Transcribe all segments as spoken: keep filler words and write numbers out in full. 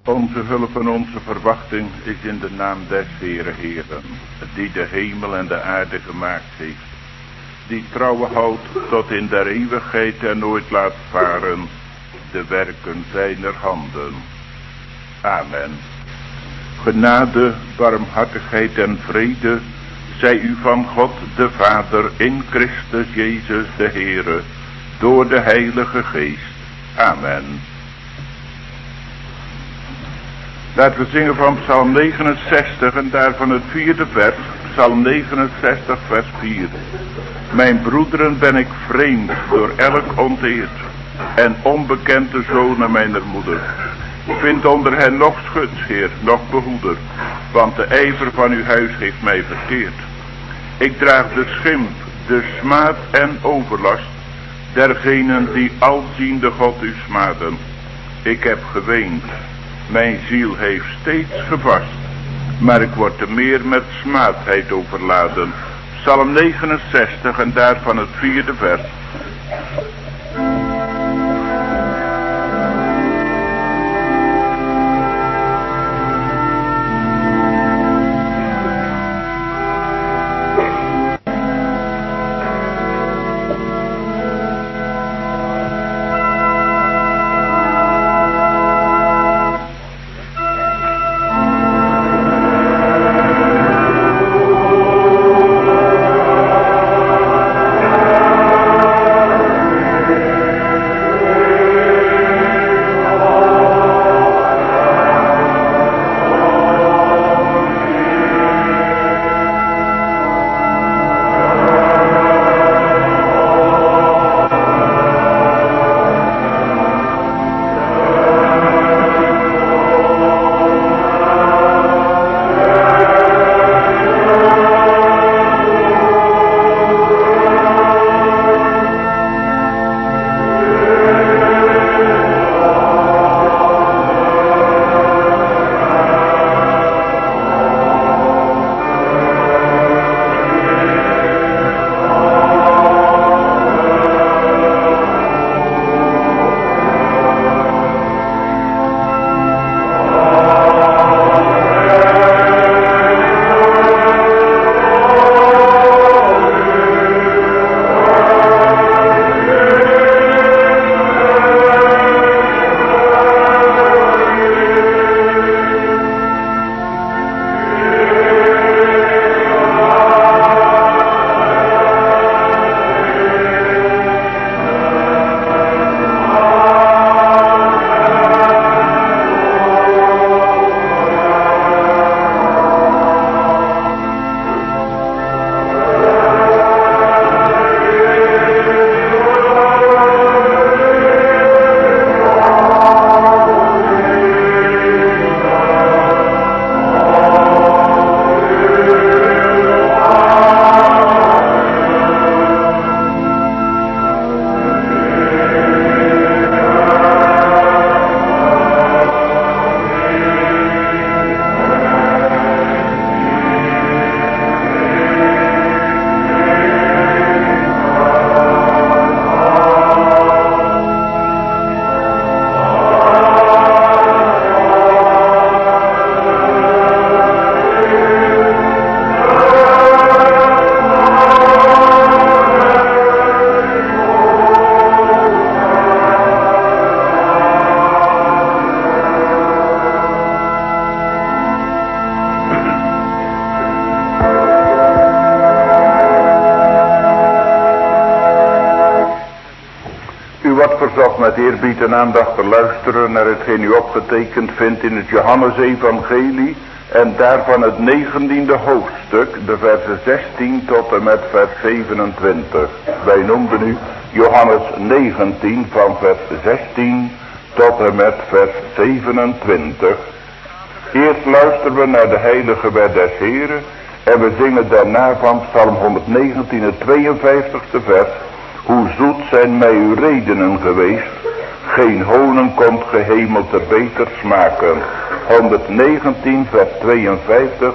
Onze hulp en onze verwachting is in de naam des Heere Heeren, die de hemel en de aarde gemaakt heeft, die trouwen houdt tot in der eeuwigheid en nooit laat varen de werken zijner handen. Amen. Genade, barmhartigheid en vrede zij u van God de Vader in Christus Jezus de Heere, door de Heilige Geest. Amen. Laten we zingen van Psalm negenenzestig en daarvan het vierde vers, Psalm negenenzestig vers vier. Mijn broederen ben ik vreemd door elk onteerd en onbekende zonen mijner moeder. Vind onder hen nog schutsheer, nog behoeder, want de ijver van uw huis heeft mij verkeerd. Ik draag de schimp, de smaad en overlast dergenen die alziende God u smaden. Ik heb geweend, mijn ziel heeft steeds gevast, maar ik word te meer met smaadheid overladen. Psalm negenenzestig en daarvan het vierde vers. Met eerbied en aandacht te luisteren naar hetgeen u opgetekend vindt in het Johannes-evangelie en daarvan het negentiende hoofdstuk, de versen zestien tot en met vers zevenentwintig. Wij noemden u Johannes negentien van vers zestien tot en met vers zevenentwintig. Eerst luisteren we naar de heilige wet des Heren en we zingen daarna van Psalm honderdnegentien het tweeënvijftigste vers. Hoe zoet zijn mij uw redenen geweest, geen honing komt gehemeld te beter smaken. honderdnegentien vers tweeënvijftig,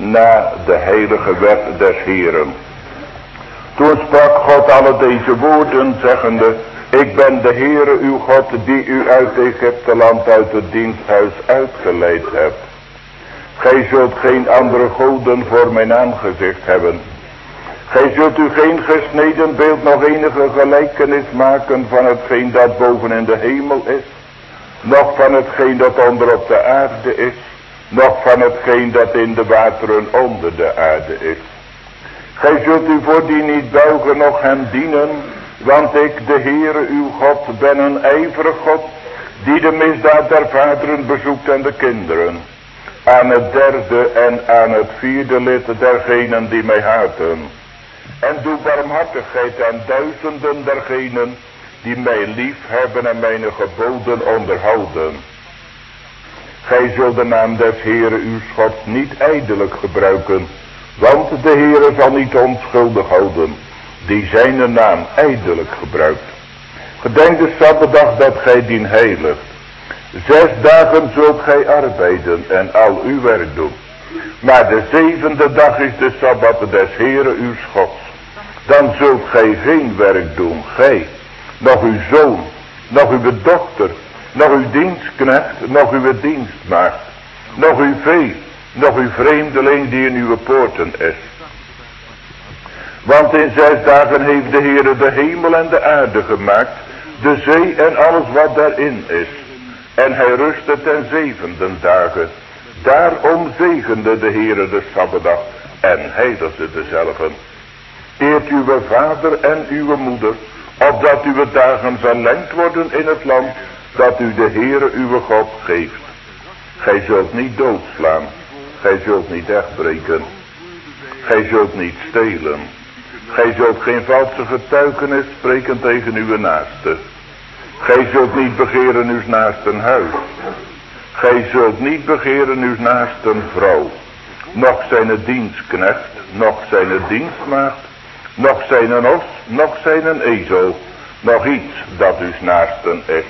na de heilige wet des Heren. Toen sprak God alle deze woorden, zeggende, Ik ben de Heere uw God die u uit Egypteland uit het diensthuis uitgeleid hebt. Gij zult geen andere goden voor mijn aangezicht hebben. Gij zult u geen gesneden beeld nog enige gelijkenis maken van hetgeen dat boven in de hemel is, noch van hetgeen dat onder op de aarde is, noch van hetgeen dat in de wateren onder de aarde is. Gij zult u voor die niet buigen, noch hem dienen, want ik, de Heere uw God, ben een ijverig God, die de misdaad der vaderen bezoekt en de kinderen, aan het derde en aan het vierde lid dergenen die mij haten. En doe barmhartigheid aan duizenden dergenen die mij lief hebben en mijn geboden onderhouden. Gij zult de naam des Heere uw Gods niet ijdelijk gebruiken, want de Heere zal niet onschuldig houden, die zijn naam ijdelijk gebruikt. Gedenk de Sabbatdag dat gij dien heiligt. Zes dagen zult gij arbeiden en al uw werk doen. Maar de zevende dag is de Sabbat des Heere uw Gods. Dan zult gij geen werk doen, gij, nog uw zoon, nog uw dochter, nog uw dienstknecht, nog uw dienstmaagd, nog uw vee, nog uw vreemdeling die in uw poorten is. Want in zes dagen heeft de Heere de hemel en de aarde gemaakt, de zee en alles wat daarin is. En hij rustte ten zevende dagen. Daarom zegende de Heere de Sabbatdag en heiligde dezelve. Eert uw vader en uw moeder, opdat uw dagen verlengd worden in het land dat u de Heere uw God geeft. Gij zult niet doodslaan, gij zult niet echtbreken, gij zult niet stelen, gij zult geen valse getuigenis spreken tegen uw naaste. Gij zult niet begeren uw naasten huis, gij zult niet begeren uw naasten vrouw, noch zijn dienstknecht, noch zijn dienstmaagd, nog zijn een os, nog zijn een ezel, nog iets dat uw naasten is.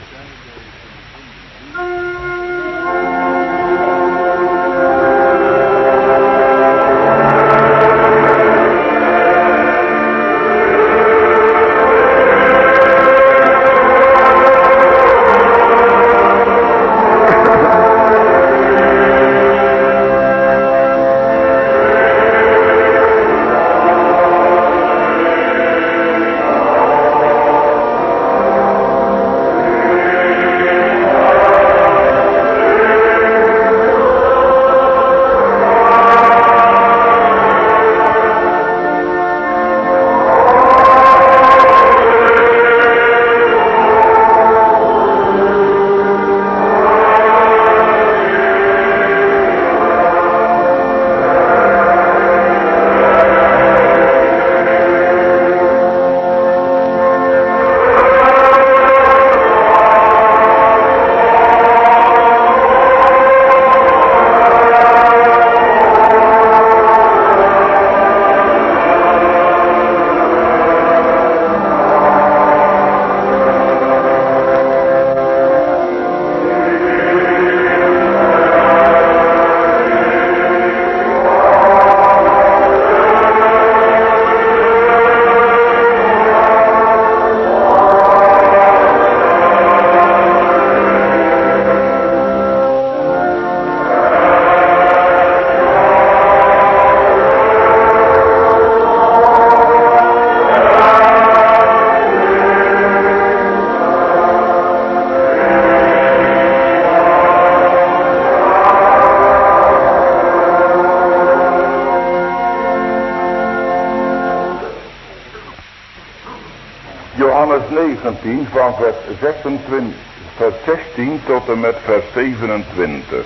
negentien van vers zesentwintig, vers zestien tot en met vers zevenentwintig.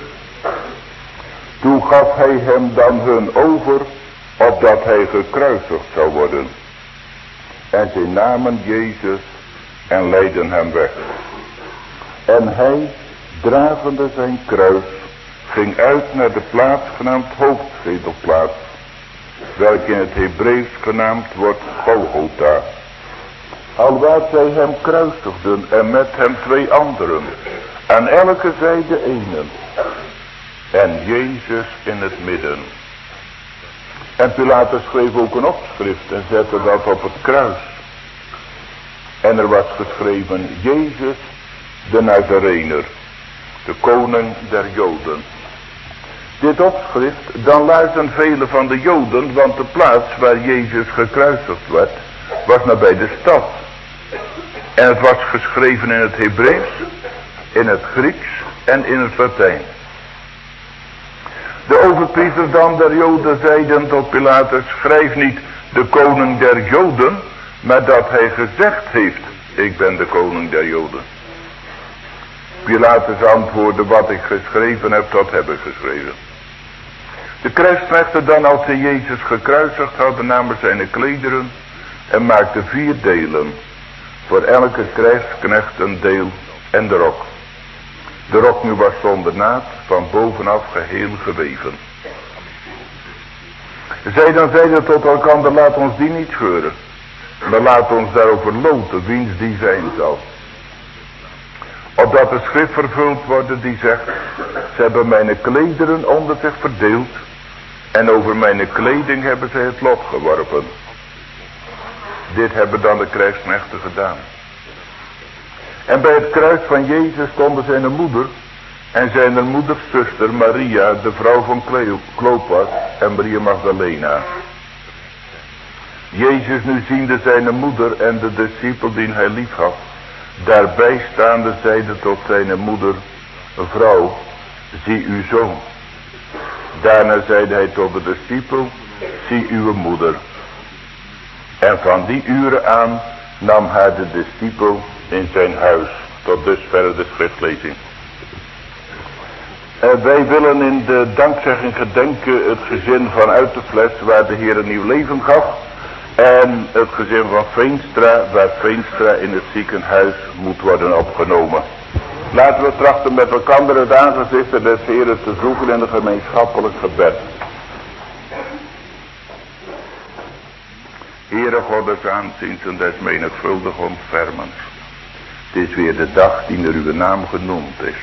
Toen gaf hij hem dan hun over, opdat hij gekruisigd zou worden. En zij namen Jezus en leidden hem weg. En hij, dragende zijn kruis, ging uit naar de plaats genaamd Hoofdschedelplaats, welke in het Hebreeuws genaamd wordt Golgotha. Alwaar zij hem kruisigden en met hem twee anderen, aan elke zijde enen, en Jezus in het midden. En Pilatus schreef ook een opschrift en zette dat op het kruis. En er was geschreven Jezus de Nazarener, de koning der Joden. Dit opschrift, dan luiden velen van de Joden, want de plaats waar Jezus gekruisigd werd, was nabij de stad. En het was geschreven in het Hebreeuws, in het Grieks en in het Latijn. De overpriesters dan der Joden zeiden tot Pilatus, schrijf niet de koning der Joden, maar dat hij gezegd heeft, ik ben de koning der Joden. Pilatus antwoordde, wat ik geschreven heb, dat heb ik geschreven. De krijgsknechten dan, als ze Jezus gekruisigd hadden, namen zijn klederen en maakten vier delen. Voor elke krijgsknecht een deel en de rok. De rok nu was zonder naad, van bovenaf geheel geweven. Zij dan zeiden tot elkander, laat ons die niet scheuren, maar laat ons daarover loten, wiens die zijn zal. Opdat de schrift vervuld worden die zegt, ze hebben mijn klederen onder zich verdeeld, en over mijn kleding hebben zij het lot geworpen. Dit hebben dan de krijgsknechten gedaan. En bij het kruis van Jezus stonden zijn moeder en zijn moeders zuster Maria, de vrouw van Clopas, en Maria Magdalena. Jezus nu ziende zijn moeder en de discipel die hij lief had, daarbij staande zeide tot zijn moeder, vrouw, zie uw zoon. Daarna zeide hij tot de discipel, zie uw moeder. En van die uren aan nam haar de discipel in zijn huis. Tot dusver de schriftlezing. Uh, wij willen in de dankzegging gedenken het gezin van Uit de Fles, waar de Heer een nieuw leven gaf. En het gezin van Veenstra, waar Veenstra in het ziekenhuis moet worden opgenomen. Laten we trachten met elkaar het aangezicht des Heeren te zoeken in een gemeenschappelijk gebed. Heere God des aanziens en des menigvuldig ontfermens. Het is weer de dag die naar uw naam genoemd is.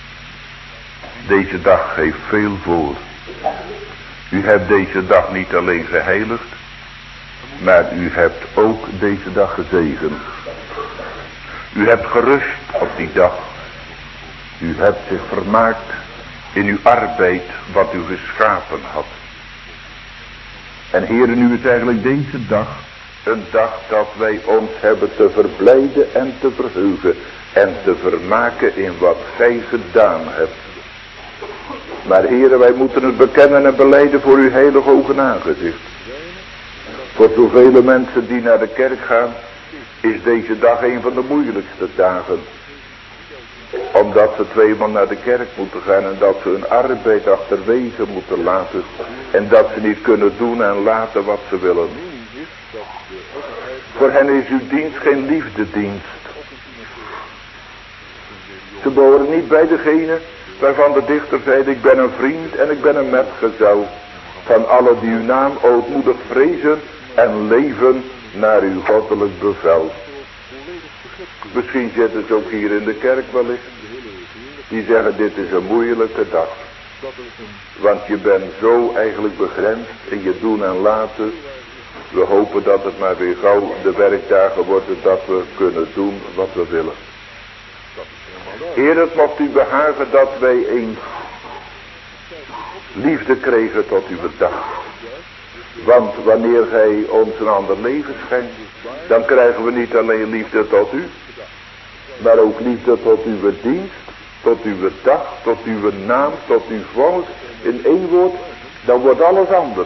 Deze dag geeft veel voor. U hebt deze dag niet alleen geheiligd, maar u hebt ook deze dag gezegend. U hebt gerust op die dag. U hebt zich vermaakt in uw arbeid wat u geschapen had. En Heere, nu is eigenlijk deze dag een dag dat wij ons hebben te verblijden en te verheugen en te vermaken in wat gij gedaan hebt. Maar Heere, wij moeten het bekennen en belijden voor uw heilige ogen aangezicht. Voor zoveel mensen die naar de kerk gaan, is deze dag een van de moeilijkste dagen. Omdat ze tweemaal naar de kerk moeten gaan en dat ze hun arbeid achterwege moeten laten. En dat ze niet kunnen doen en laten wat ze willen. Voor hen is uw dienst geen liefdedienst. Ze behoren niet bij degene waarvan de dichter zei, ik ben een vriend en ik ben een metgezel van alle die uw naam ootmoedig vrezen en leven naar uw goddelijk bevel. Misschien zitten ze ook hier in de kerk wellicht. Die zeggen, dit is een moeilijke dag. Want je bent zo eigenlijk begrensd in je doen en laten. We hopen dat het maar weer gauw de werkdagen worden dat we kunnen doen wat we willen. Heer, het mocht u behagen dat wij eens liefde kregen tot uw dag. Want wanneer gij ons een ander leven schenkt, dan krijgen we niet alleen liefde tot u, maar ook liefde tot uw dienst, tot uw dag, tot uw naam, tot uw volk. In één woord, dan wordt alles anders.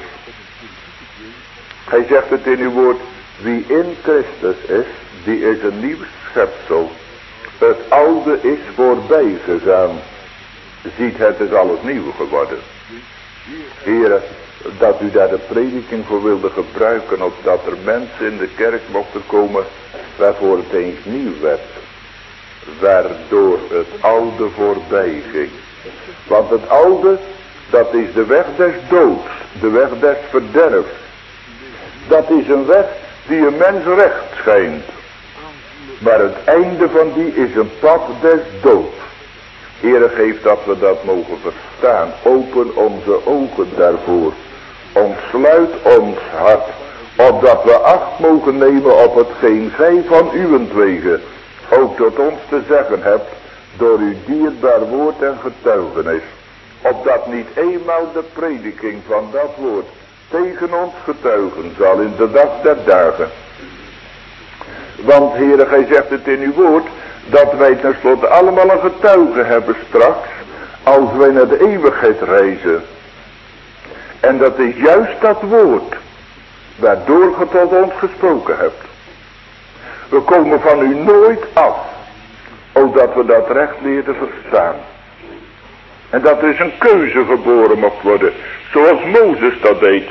Hij zegt het in uw woord, wie in Christus is, die is een nieuw schepsel. Het oude is voorbij gegaan. Ziet, het is alles nieuw geworden. Heere, dat u daar de prediking voor wilde gebruiken, opdat er mensen in de kerk mochten komen waarvoor het eens nieuw werd. Waardoor het oude voorbij ging. Want het oude, dat is de weg des doods, de weg des verderfs. Dat is een weg die een mens recht schijnt. Maar het einde van die is een pad des doods. Heere, geef dat we dat mogen verstaan. Open onze ogen daarvoor. Ontsluit ons hart opdat we acht mogen nemen op hetgeen gij van uwentwege ook tot ons te zeggen hebt, door uw dierbaar woord en getuigenis, opdat niet eenmaal de prediking van dat woord tegen ons getuigen zal in de dag der dagen. Want Heere, gij zegt het in uw woord, dat wij tenslotte allemaal een getuige hebben straks, als wij naar de eeuwigheid reizen. En dat is juist dat woord, waardoor ge tot ons gesproken hebt. We komen van u nooit af, opdat we dat recht leerden verstaan. En dat er is een keuze geboren mocht worden, zoals Mozes dat deed.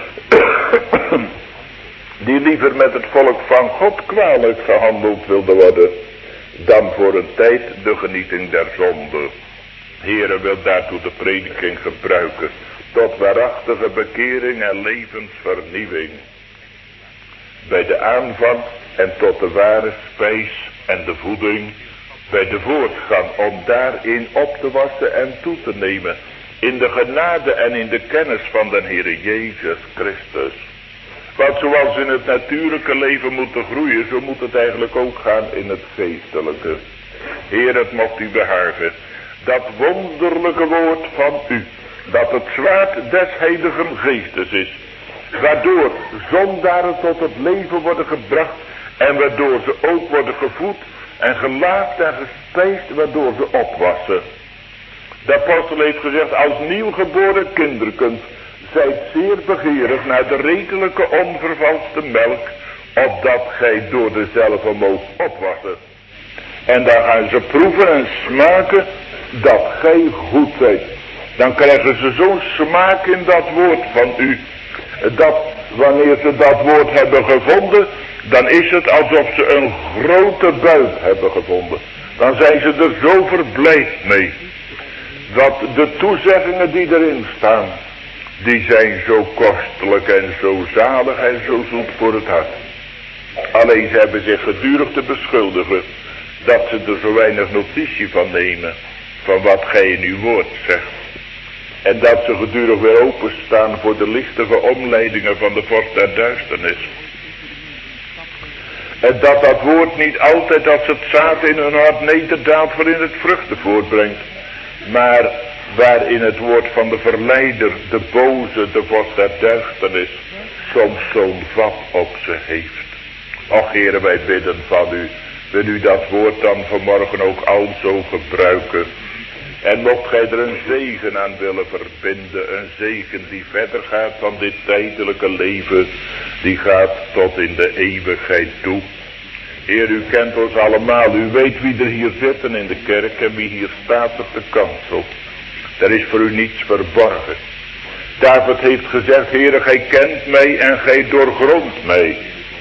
Die liever met het volk van God kwalijk gehandeld wilde worden, dan voor een tijd de genieting der zonde. Heere, wil daartoe de prediking gebruiken, tot waarachtige bekering en levensvernieuwing. Bij de aanvang en tot de ware spijs en de voeding, bij de voortgang om daarin op te wassen en toe te nemen, in de genade en in de kennis van de Heere Jezus Christus. Want zoals in het natuurlijke leven moet te groeien, zo moet het eigenlijk ook gaan in het geestelijke. Heer, het mocht u behagen, dat wonderlijke woord van u, dat het zwaard des Heiligen Geestes is, waardoor zondaren tot het leven worden gebracht en waardoor ze ook worden gevoed en gelaafd en gespijsd, waardoor ze opwassen. De apostel heeft gezegd, als nieuwgeboren kinderkens, zijt zeer begeerig naar de redelijke onvervalste melk, opdat gij door dezelfde moogt opwassen. En dan gaan ze proeven en smaken dat gij goed zijt. Dan krijgen ze zo'n smaak in dat woord van u, dat wanneer ze dat woord hebben gevonden, dan is het alsof ze een grote buit hebben gevonden. Dan zijn ze er zo verblijd mee. Dat de toezeggingen die erin staan, die zijn zo kostelijk en zo zalig en zo zoet voor het hart. Alleen ze hebben zich gedurig te beschuldigen dat ze er zo weinig notitie van nemen, van wat gij in uw woord zegt. En dat ze gedurig weer openstaan voor de lichtige omleidingen van de vorst der duisternis. En dat dat woord niet altijd als het zaad in hun hart nederdaalt waarin het vruchten voortbrengt. Maar waarin het woord van de verleider, de boze, de vorst der duisternis, soms zo'n vat op ze heeft. Och Heere, wij bidden van u, wil u dat woord dan vanmorgen ook al zo gebruiken. En mocht gij er een zegen aan willen verbinden, een zegen die verder gaat van dit tijdelijke leven, die gaat tot in de eeuwigheid toe. Heer, u kent ons allemaal, u weet wie er hier zitten in de kerk en wie hier staat op de kansel. Er is voor u niets verborgen. David heeft gezegd, Heere, gij kent mij en gij doorgrondt mij.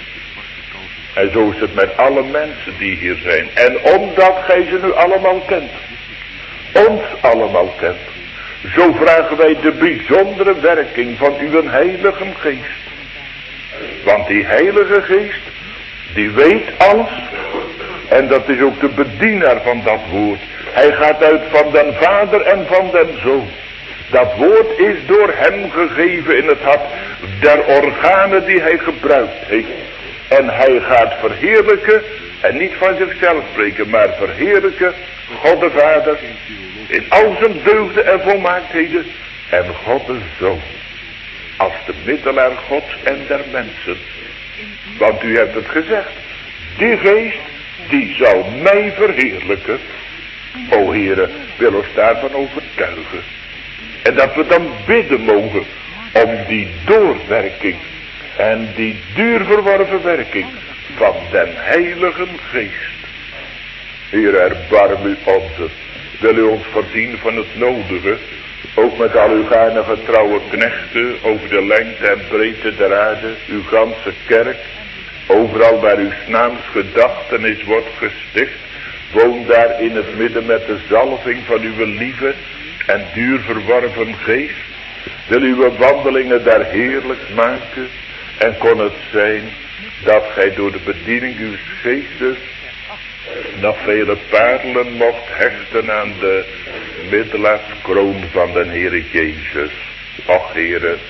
En zo is het met alle mensen die hier zijn. En omdat gij ze nu allemaal kent, ons allemaal kent, zo vragen wij de bijzondere werking van uw heilige geest. Want die heilige geest, die weet alles. En dat is ook de bedienaar van dat woord. Hij gaat uit van den Vader en van den Zoon. Dat woord is door hem gegeven in het hart der organen die hij gebruikt heeft. En hij gaat verheerlijken, en niet van zichzelf spreken, maar verheerlijken God de Vader in al zijn deugden en volmaaktheden en God de Zoon als de middelaar Gods en der mensen. Want u hebt het gezegd, die geest die zal mij verheerlijken. O Heere, wil ons daarvan overtuigen. En dat we dan bidden mogen om die doorwerking en die duur verworven werking van den Heilige Geest. Heer, erbarm u onze. Wil u ons voorzien van het nodige, ook met al uw gaarne getrouwe knechten over de lengte en breedte der aarde, uw ganse kerk, overal waar uw naams gedachtenis wordt gesticht, woon daar in het midden met de zalving van uw lieve en duur verworven geest. Wil uw wandelingen daar heerlijk maken en kon het zijn dat gij door de bediening uw geestes nog vele parelen mocht hechten aan de middelaarskroon van den Heere Jezus. Och Heere,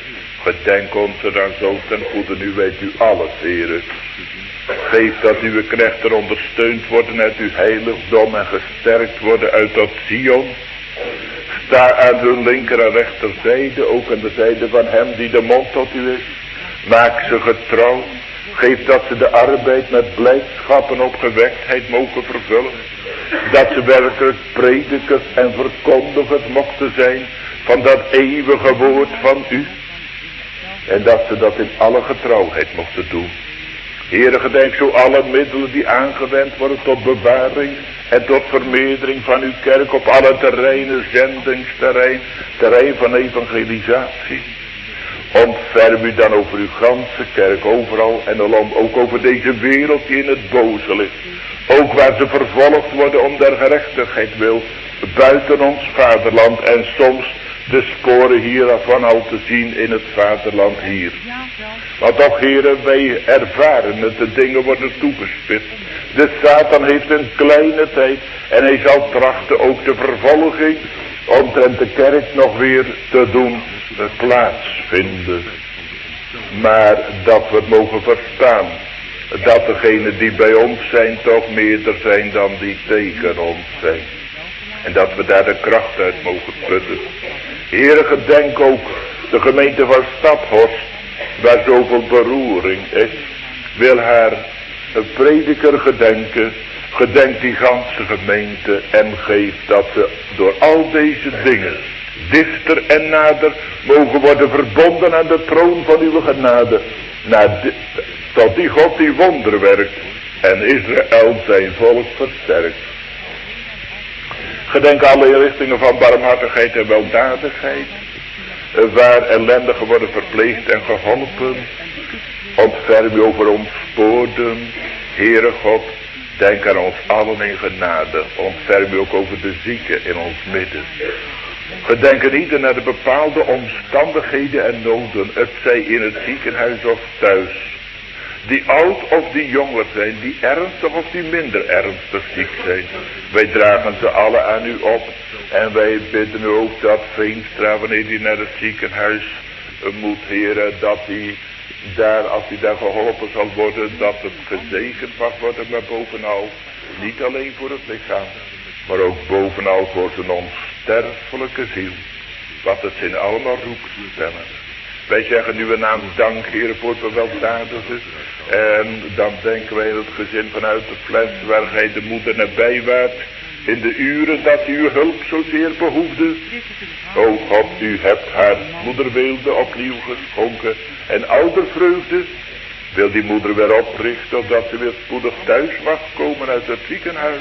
Gedenk ons er dan zo ten goede, nu weet u alles, Heere. Geef dat uw knechten ondersteund worden uit uw heiligdom en gesterkt worden uit dat Sion. Sta aan hun linker en rechterzijde, ook aan de zijde van hem die de mond tot u is. Maak ze getrouw. Geef dat ze de arbeid met blijdschap en opgewektheid mogen vervullen. Dat ze werkelijk predikers en verkondigers mochten zijn van dat eeuwige woord van u. En dat ze dat in alle getrouwheid mochten doen. Heere, gedenk zo alle middelen die aangewend worden tot bewaring en tot vermeerdering van uw kerk op alle terreinen, zendingsterrein, terrein van evangelisatie. Ontferm u dan over uw ganse kerk overal en alom, ook over deze wereld die in het boze ligt. Ook waar ze vervolgd worden om der gerechtigheid wil, buiten ons vaderland en soms de sporen hiervan al te zien in het vaderland hier. Want toch, heren, wij ervaren het, de dingen worden toegespitst. De Satan heeft een kleine tijd en hij zal trachten ook de vervolging omtrent de kerk nog weer te doen plaatsvinden. Maar dat we het mogen verstaan, dat degenen die bij ons zijn toch meerder zijn dan die tegen ons zijn. En dat we daar de kracht uit mogen putten. Heere, gedenk ook de gemeente van Staphorst, waar zoveel beroering is. Wil haar een prediker gedenken. Gedenk die ganse gemeente en geef dat ze door al deze dingen dichter en nader mogen worden verbonden aan de troon van uw genade. Naar de, tot die God die wonder werkt en Israël zijn volk versterkt. Gedenk alle richtingen van barmhartigheid en weldadigheid, waar ellendigen worden verpleegd en geholpen. Ontferm u over ons spoorden, Heere God, denk aan ons allen in genade. Ontferm u ook over de zieken in ons midden. Gedenk er ieder naar de bepaalde omstandigheden en noden, het zij in het ziekenhuis of thuis. Die oud of die jonger zijn, die ernstig of die minder ernstig ziek zijn. Wij dragen ze alle aan u op. En wij bidden u ook dat Veenstra, wanneer hij naar het ziekenhuis moet, Heere, dat hij daar, als hij daar geholpen zal worden, dat het gezegend mag worden, maar bovenal, niet alleen voor het lichaam, maar ook bovenal voor zijn onsterfelijke ziel. Wat het zijn allemaal roepstemmen. Wij zeggen nu een naam dank, Heer, voor het weldadige. En dan denken wij aan het gezin vanuit de fles, waar gij de moeder nabij waart, in de uren dat u uw hulp zozeer behoefde. O God, u hebt haar moederweelde opnieuw geschonken en oudervreugde. Wil die moeder weer oprichten, opdat ze weer spoedig thuis mag komen uit het ziekenhuis.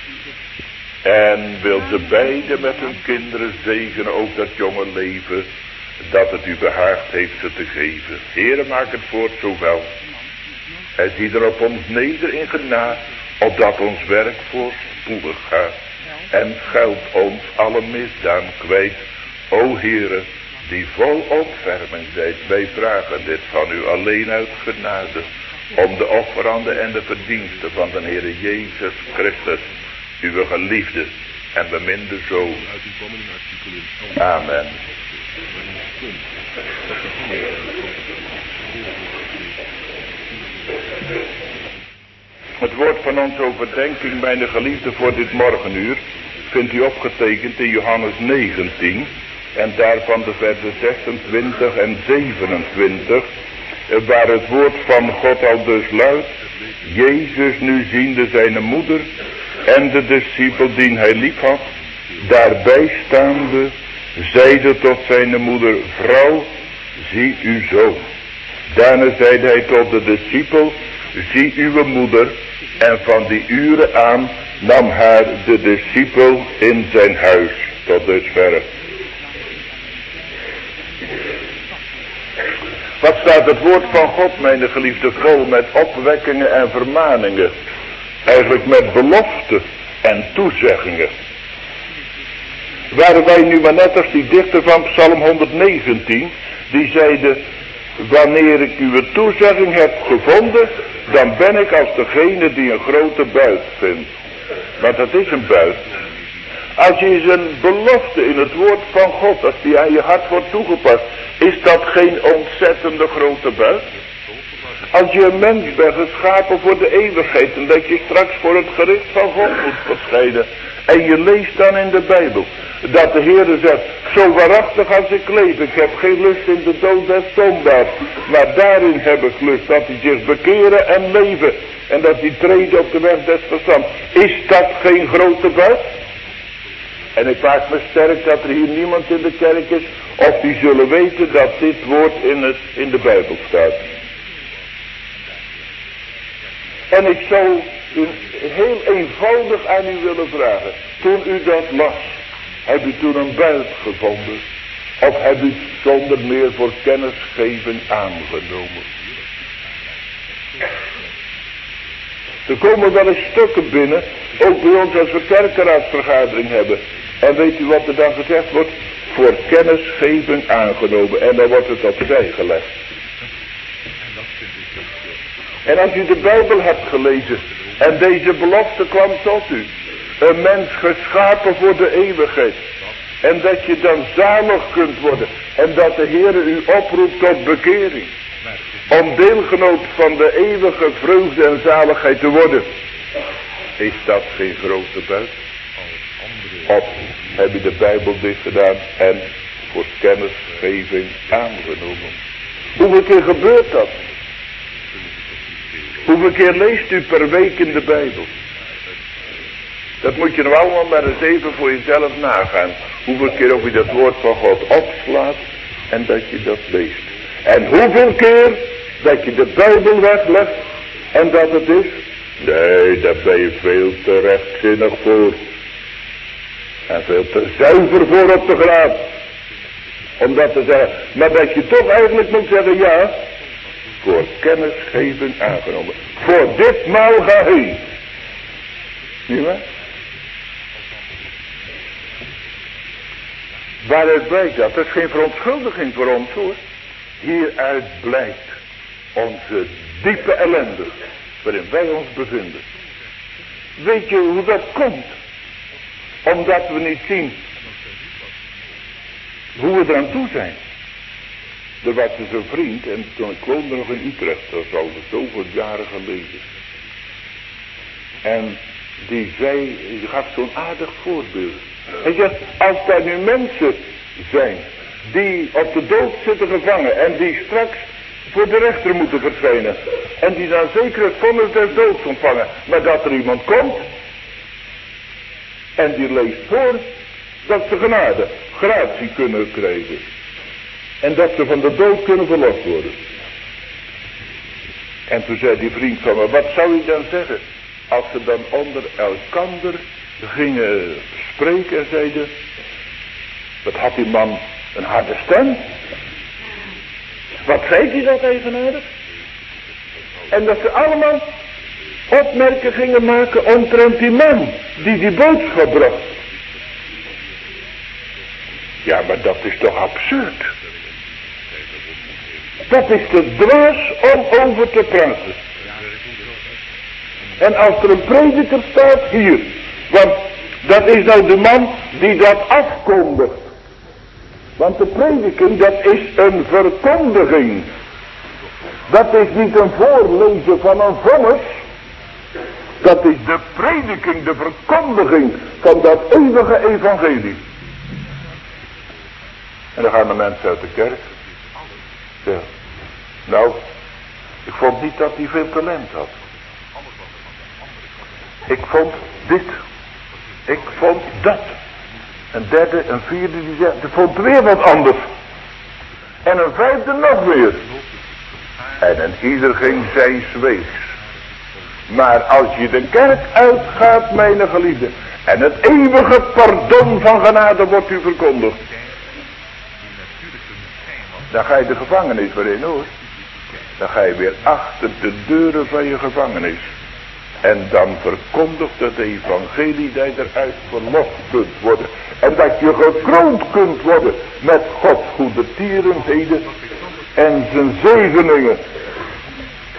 En wil ze beide met hun kinderen zegenen, ook dat jonge leven, dat het u behaagd heeft ze te geven. Heere, maak het voort zo wel. En zie er op ons neder in genade, opdat ons werk voorspoedig gaat. En scheld ons alle misdaan kwijt. O Heere, die vol ontferming zijt, wij vragen dit van u alleen uit genade, om de offeranden en de verdiensten van de Heere Jezus Christus, uw geliefde en beminde Zoon. Amen. Het woord van onze overdenking, mijn geliefde, voor dit morgenuur vindt u opgetekend in Johannes negentien en daarvan de versen zesentwintig en zevenentwintig, waar het woord van God al dus luidt: Jezus nu ziende zijn moeder en de discipel die hij lief had, daarbij staande, zeide tot zijn moeder: Vrouw, zie uw zoon. Daarna zeide hij tot de discipel: Zie uw moeder. En van die uren aan nam haar de discipel in zijn huis. Tot dusverre. Wat staat het woord van God, mijn geliefde, vol met opwekkingen en vermaningen. Eigenlijk met beloften en toezeggingen. Waren wij nu maar net als die dichter van Psalm honderdnegentien, die zeide: Wanneer ik uw toezegging heb gevonden, dan ben ik als degene die een grote buit vindt. Want het is een buit. Als je zijn belofte in het woord van God, als die aan je hart wordt toegepast, is dat geen ontzettende grote buit? Als je een mens bent geschapen voor de eeuwigheid en dat je straks voor het gericht van God moet verschijnen. En je leest dan in de Bijbel dat de Heere zegt, zo waarachtig als ik leef, ik heb geen lust in de dood des zondaars. Maar daarin heb ik lust dat hij zich bekeren en leven. En dat hij treden op de weg des verstands. Is dat geen grote buit? En ik maak me sterk dat er hier niemand in de kerk is, of die zullen weten dat dit woord in, het, in de Bijbel staat. En ik zou u heel eenvoudig aan u willen vragen. Toen u dat las, heb u toen een buit gevonden? Of heb u het zonder meer voor kennisgeving aangenomen? Er komen wel eens stukken binnen, ook bij ons als we kerkenraadsvergadering hebben. En weet u wat er dan gezegd wordt? Voor kennisgeving aangenomen. En dan wordt het opzij gelegd. En als u de Bijbel hebt gelezen en deze belofte kwam tot u, een mens geschapen voor de eeuwigheid, en dat je dan zalig kunt worden en dat de Heere u oproept tot bekering, om deelgenoot van de eeuwige vreugde en zaligheid te worden, is dat geen grote buit? Of heb je de Bijbel dicht gedaan en voor kennisgeving aangenomen? Hoeveel keer gebeurt dat? Hoeveel keer leest u per week in de Bijbel? Dat moet je nou allemaal maar eens even voor jezelf nagaan. Hoeveel keer ook je dat woord van God opslaat en dat je dat leest. En hoeveel keer dat je de Bijbel weglegt en dat het is? Nee, daar ben je veel te rechtzinnig voor. En veel te zuiver voor op de graad. Om dat te zeggen. Maar dat je toch eigenlijk moet zeggen, ja, voor kennisgeving aangenomen. Voor ditmaal ga heen. Niet waar? Waaruit blijkt dat? Dat is geen verontschuldiging voor ons hoor. Hieruit blijkt onze diepe ellende waarin wij ons bevinden. Weet je hoe dat komt? Omdat we niet zien hoe we eraan toe zijn. Er was dus een vriend, en toen ik woonde nog in Utrecht, dat is al zoveel jaren geleden. En die zei, die gaf zo'n aardig voorbeeld. Hij zegt, als er nu mensen zijn die op de dood zitten gevangen en die straks voor de rechter moeten verschijnen. En die dan zeker het vonnis des doods ontvangen. Maar dat er iemand komt en die leest voor dat ze genade, gratie kunnen krijgen. En dat ze van de dood kunnen verlost worden. En toen zei die vriend van me, wat zou je dan zeggen als ze dan onder elkander gingen spreken en zeiden, wat had die man een harde stem? Wat zei hij dat eigenaardig? En dat ze allemaal opmerkingen gingen maken omtrent die man die die boodschap bracht. Ja, maar dat is toch absurd? Dat is te dwaas om over te praten. En als er een prediker staat hier, want dat is nou de man die dat afkondigt. Want de prediking, dat is een verkondiging. Dat is niet een voorlezen van een vonnis. Dat is de prediking, de verkondiging van dat eeuwige evangelie. En dan gaan de mensen uit de kerk. Ja. Nou, ik vond niet dat hij veel talent had. Ik vond dit. Ik vond dat. Een derde, een vierde, die zegt, ik vond weer wat anders. En een vijfde nog meer. En een ieder ging zijn weegs. Maar als je de kerk uitgaat, mijn geliefde, en het eeuwige pardon van genade wordt u verkondigd, dan ga je de gevangenis weer in hoor. Dan ga je weer achter de deuren van je gevangenis. En dan verkondigt het evangelie dat je eruit verlost kunt worden. En dat je gekroond kunt worden met Gods goede tierenheden en zijn zegeningen.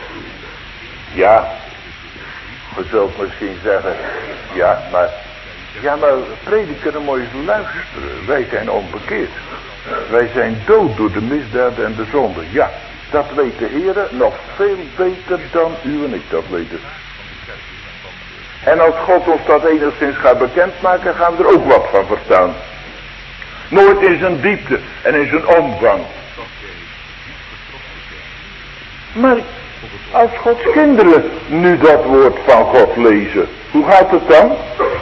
Ja, je zult misschien zeggen, ja, maar Ja, maar prediker, dan moet je eens luisteren. Wij zijn onbekeerd. Wij zijn dood door de misdaden en de zonde. Ja, dat weet de Heer nog veel beter dan u en ik dat weten. En als God ons dat enigszins gaat bekendmaken, gaan we er ook wat van verstaan. Nooit in zijn diepte en in zijn omvang. Maar als Gods kinderen nu dat woord van God lezen, hoe gaat het dan?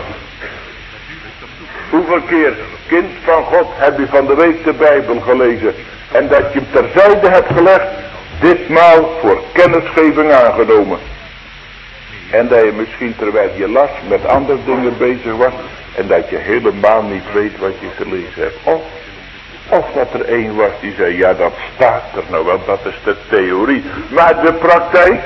Hoeveel keer, kind van God, heb je van de week de Bijbel gelezen en dat je hem terzijde hebt gelegd, ditmaal voor kennisgeving aangenomen. En dat je misschien terwijl je las met andere dingen bezig was en dat je helemaal niet weet wat je gelezen hebt. Of, of dat er een was die zei, ja dat staat er nou wel, dat is de theorie. Maar de praktijk?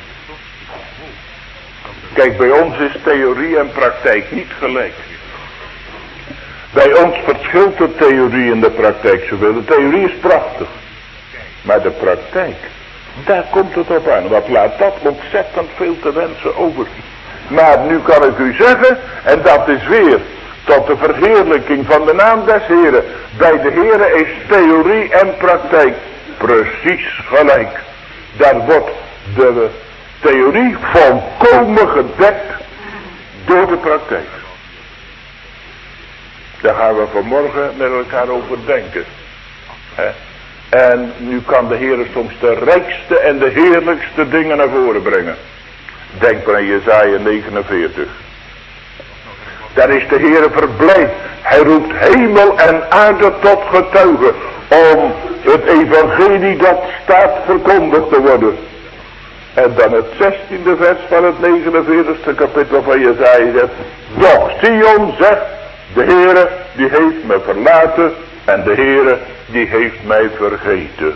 Kijk, bij ons is theorie en praktijk niet gelijk. Bij ons verschilt de theorie en de praktijk zoveel. De theorie is prachtig. Maar de praktijk, daar komt het op aan. Wat laat dat ontzettend veel te wensen over. Maar nu kan ik u zeggen, en dat is weer tot de verheerlijking van de naam des Heren. Bij de Heren is theorie en praktijk precies gelijk. Daar wordt de theorie volkomen gedekt door de praktijk. Daar gaan we vanmorgen met elkaar over denken. He? En nu kan de Heer soms de rijkste en de heerlijkste dingen naar voren brengen. Denk maar aan Jesaja negenenveertig. Daar is de Heer verblijd. Hij roept hemel en aarde tot getuigen. Om het evangelie dat staat verkondigd te worden. En dan het zestiende vers van het negenenveertigste kapittel van Jesaja zegt. Doch Sion zegt, de Heere die heeft me verlaten en de Heere die heeft mij vergeten.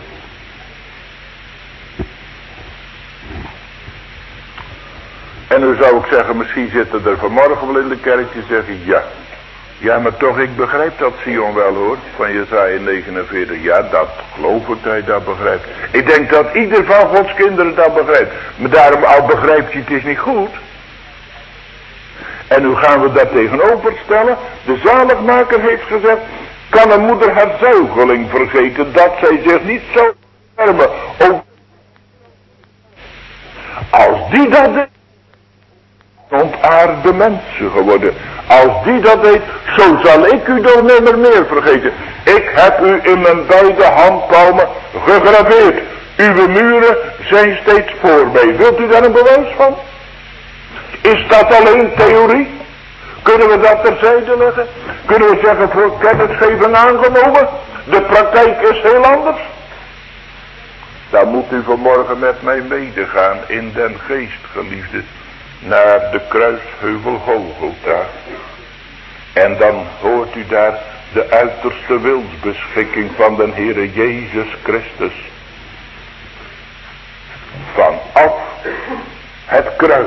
En nu zou ik zeggen, misschien zitten er vanmorgen wel in de kerk die zeggen, ja. Ja, maar toch, ik begrijp dat Sion wel hoor, van Jesaja negenenveertig. Ja, dat geloof ik dat hij dat begrijpt. Ik denk dat ieder van Gods kinderen dat begrijpt. Maar daarom al begrijpt hij het is niet goed. En nu gaan we dat tegenover stellen. De zaligmaker heeft gezegd, kan een moeder haar zuigeling vergeten dat zij zich niet zou erbarmen. Als die dat deed, ontaarde mensen geworden. Als die dat deed, zo zal ik u nog nimmer meer vergeten. Ik heb u in mijn beide handpalmen gegraveerd. Uw muren zijn steeds voor mij. Wilt u daar een bewijs van? Is dat alleen theorie? Kunnen we dat terzijde leggen? Kunnen we zeggen voor kennisgeving aangenomen? De praktijk is heel anders. Dan moet u vanmorgen met mij medegaan in den geest, geliefde, naar de kruisheuvel Golgotha. En dan hoort u daar de uiterste wilsbeschikking van den Heere Jezus Christus. Vanaf het kruis.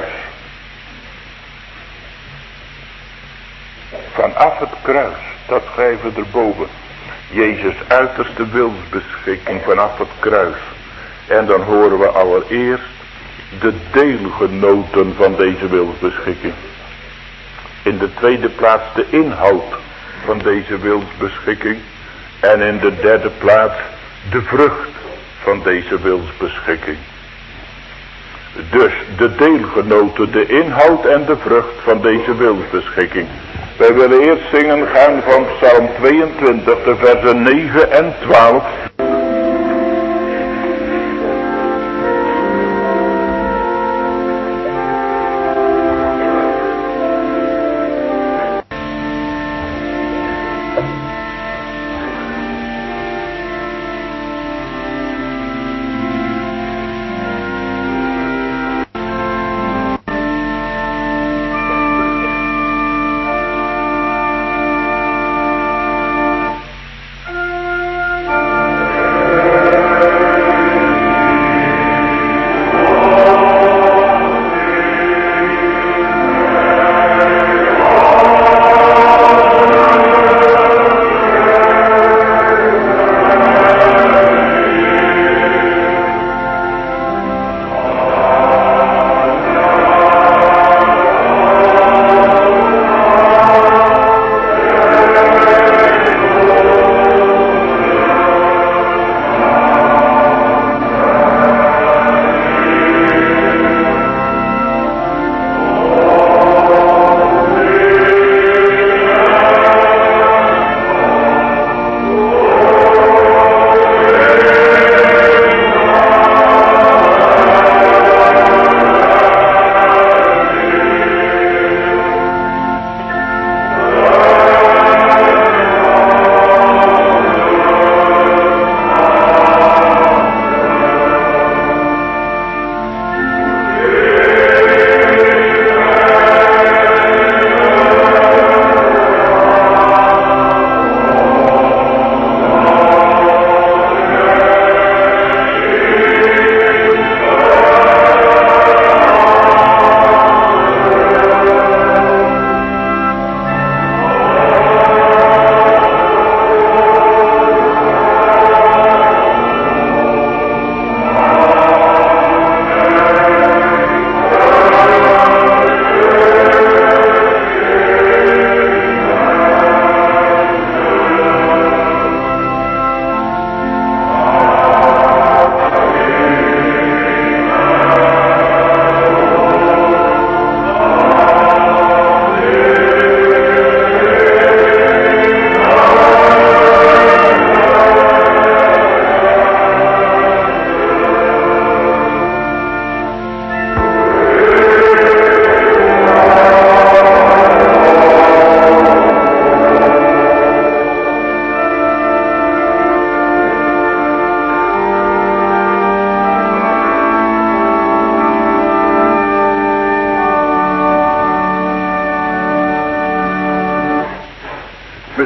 Vanaf het kruis, dat schrijven we erboven. Jezus uiterste wilsbeschikking vanaf het kruis. En dan horen we allereerst de deelgenoten van deze wilsbeschikking. In de tweede plaats de inhoud van deze wilsbeschikking. En in de derde plaats de vrucht van deze wilsbeschikking. Dus de deelgenoten, de inhoud en de vrucht van deze wilsbeschikking. Wij willen eerst zingen gaan van Psalm tweeëntwintig, de versen negen en twaalf.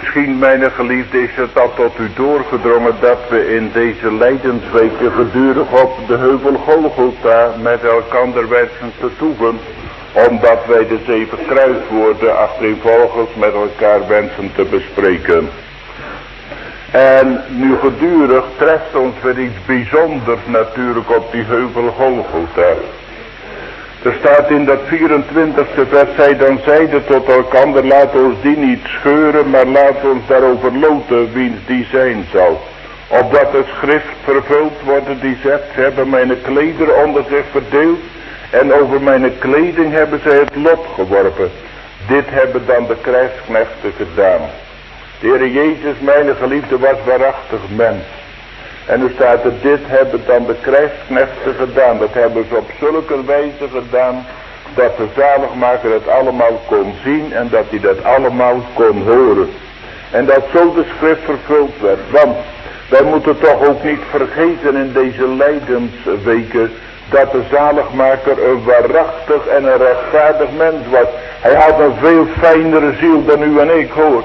Misschien, mijn geliefde, is het al tot u doorgedrongen dat we in deze lijdensweken gedurig op de heuvel Golgotha met elkander wensen te toeven, omdat wij de zeven kruiswoorden achtereenvolgens met elkaar wensen te bespreken. En nu gedurig treft ons weer iets bijzonders natuurlijk op die heuvel Golgotha. Er staat in dat vierentwintigste vers, zij dan zeiden tot elkander, laat ons die niet scheuren, maar laat ons daarover loten wiens die zijn zal. Opdat de schrift vervuld worden die zegt, ze hebben mijn klederen onder zich verdeeld en over mijn kleding hebben zij het lot geworpen. Dit hebben dan de krijgsknechten gedaan. De Heer Jezus, mijn geliefde, was waarachtig mens. En nu staat er, dit hebben dan de krijgsknechten gedaan. Dat hebben ze op zulke wijze gedaan dat de zaligmaker het allemaal kon zien en dat hij dat allemaal kon horen. En dat zo de schrift vervuld werd. Want wij moeten toch ook niet vergeten in deze lijdensweken dat de zaligmaker een waarachtig en een rechtvaardig mens was. Hij had een veel fijnere ziel dan u en ik, hoor.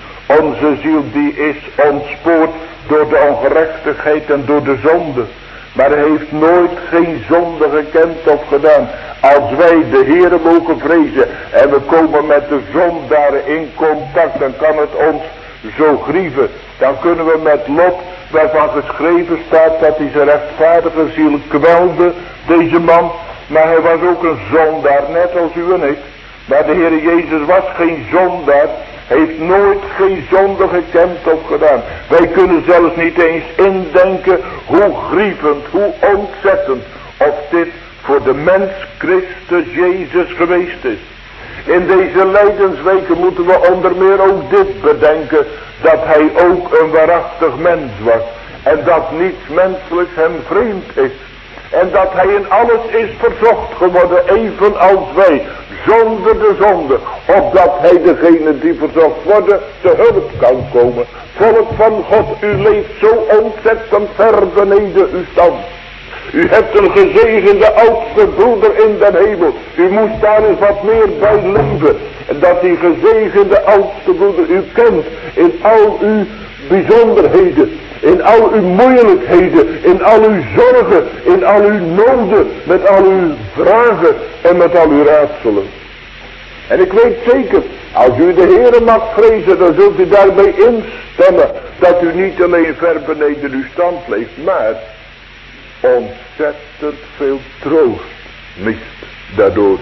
Onze ziel die is ontspoord door de ongerechtigheid en door de zonde. Maar hij heeft nooit geen zonde gekend of gedaan. Als wij de Heere mogen vrezen en we komen met de zondaren in contact, dan kan het ons zo grieven. Dan kunnen we met Lot, waarvan geschreven staat dat hij zijn rechtvaardige ziel kwelde, deze man. Maar hij was ook een zondaar, net als u en ik. Maar de Heere Jezus was geen zondaar. Heeft nooit geen zonde gekend of gedaan. Wij kunnen zelfs niet eens indenken hoe grievend, hoe ontzettend of dit voor de mens Christus Jezus geweest is. In deze lijdensweken moeten we onder meer ook dit bedenken, dat hij ook een waarachtig mens was. En dat niets menselijks hem vreemd is. En dat hij in alles is verzocht geworden, evenals wij, zonder de zonde, opdat hij degene die verzocht worden te hulp kan komen. Volk van God, u leeft zo ontzettend ver beneden uw stand. U hebt een gezegende oudste broeder in den hemel. U moest daar eens wat meer bij leven. Dat die gezegende oudste broeder u kent in al uw bijzonderheden. In al uw moeilijkheden, in al uw zorgen, in al uw noden, met al uw vragen en met al uw raadselen. En ik weet zeker, als u de Heere mag vrezen, dan zult u daarbij instemmen dat u niet alleen ver beneden uw stand leeft, maar ontzettend veel troost mist daardoor.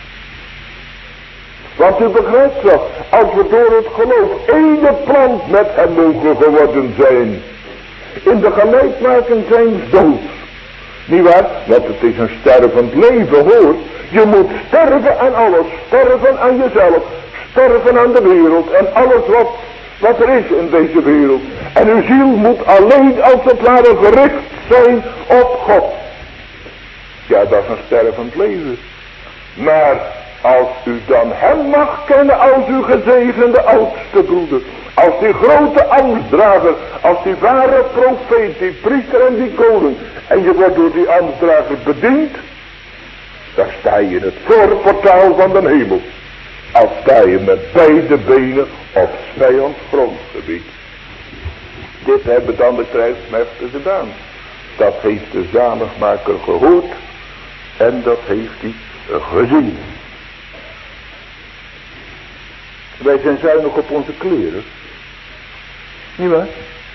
Want u begrijpt wel, als we door het geloof ene plant met hem mogen geworden zijn, in de gelijkmaking zijn dood. Niet waar? Want het is een stervend leven, hoor. Je moet sterven aan alles. Sterven aan jezelf. Sterven aan de wereld. En alles wat, wat er is in deze wereld. En uw ziel moet alleen als het ware gericht zijn op God. Ja, dat is een stervend leven. Maar als u dan hem mag kennen als uw gezegende oudste broeder. Als die grote ambtsdrager, als die ware profeet, die priester en die koning. En je wordt door die ambtsdrager bediend. Dan sta je in het voorportaal van de hemel. Als sta je met beide benen op vijands grondgebied. Dit hebben dan de krijgsknechten gedaan. Dat heeft de zaligmaker gehoord. En dat heeft hij gezien. Wij zijn zuinig op onze kleren. Niet waar?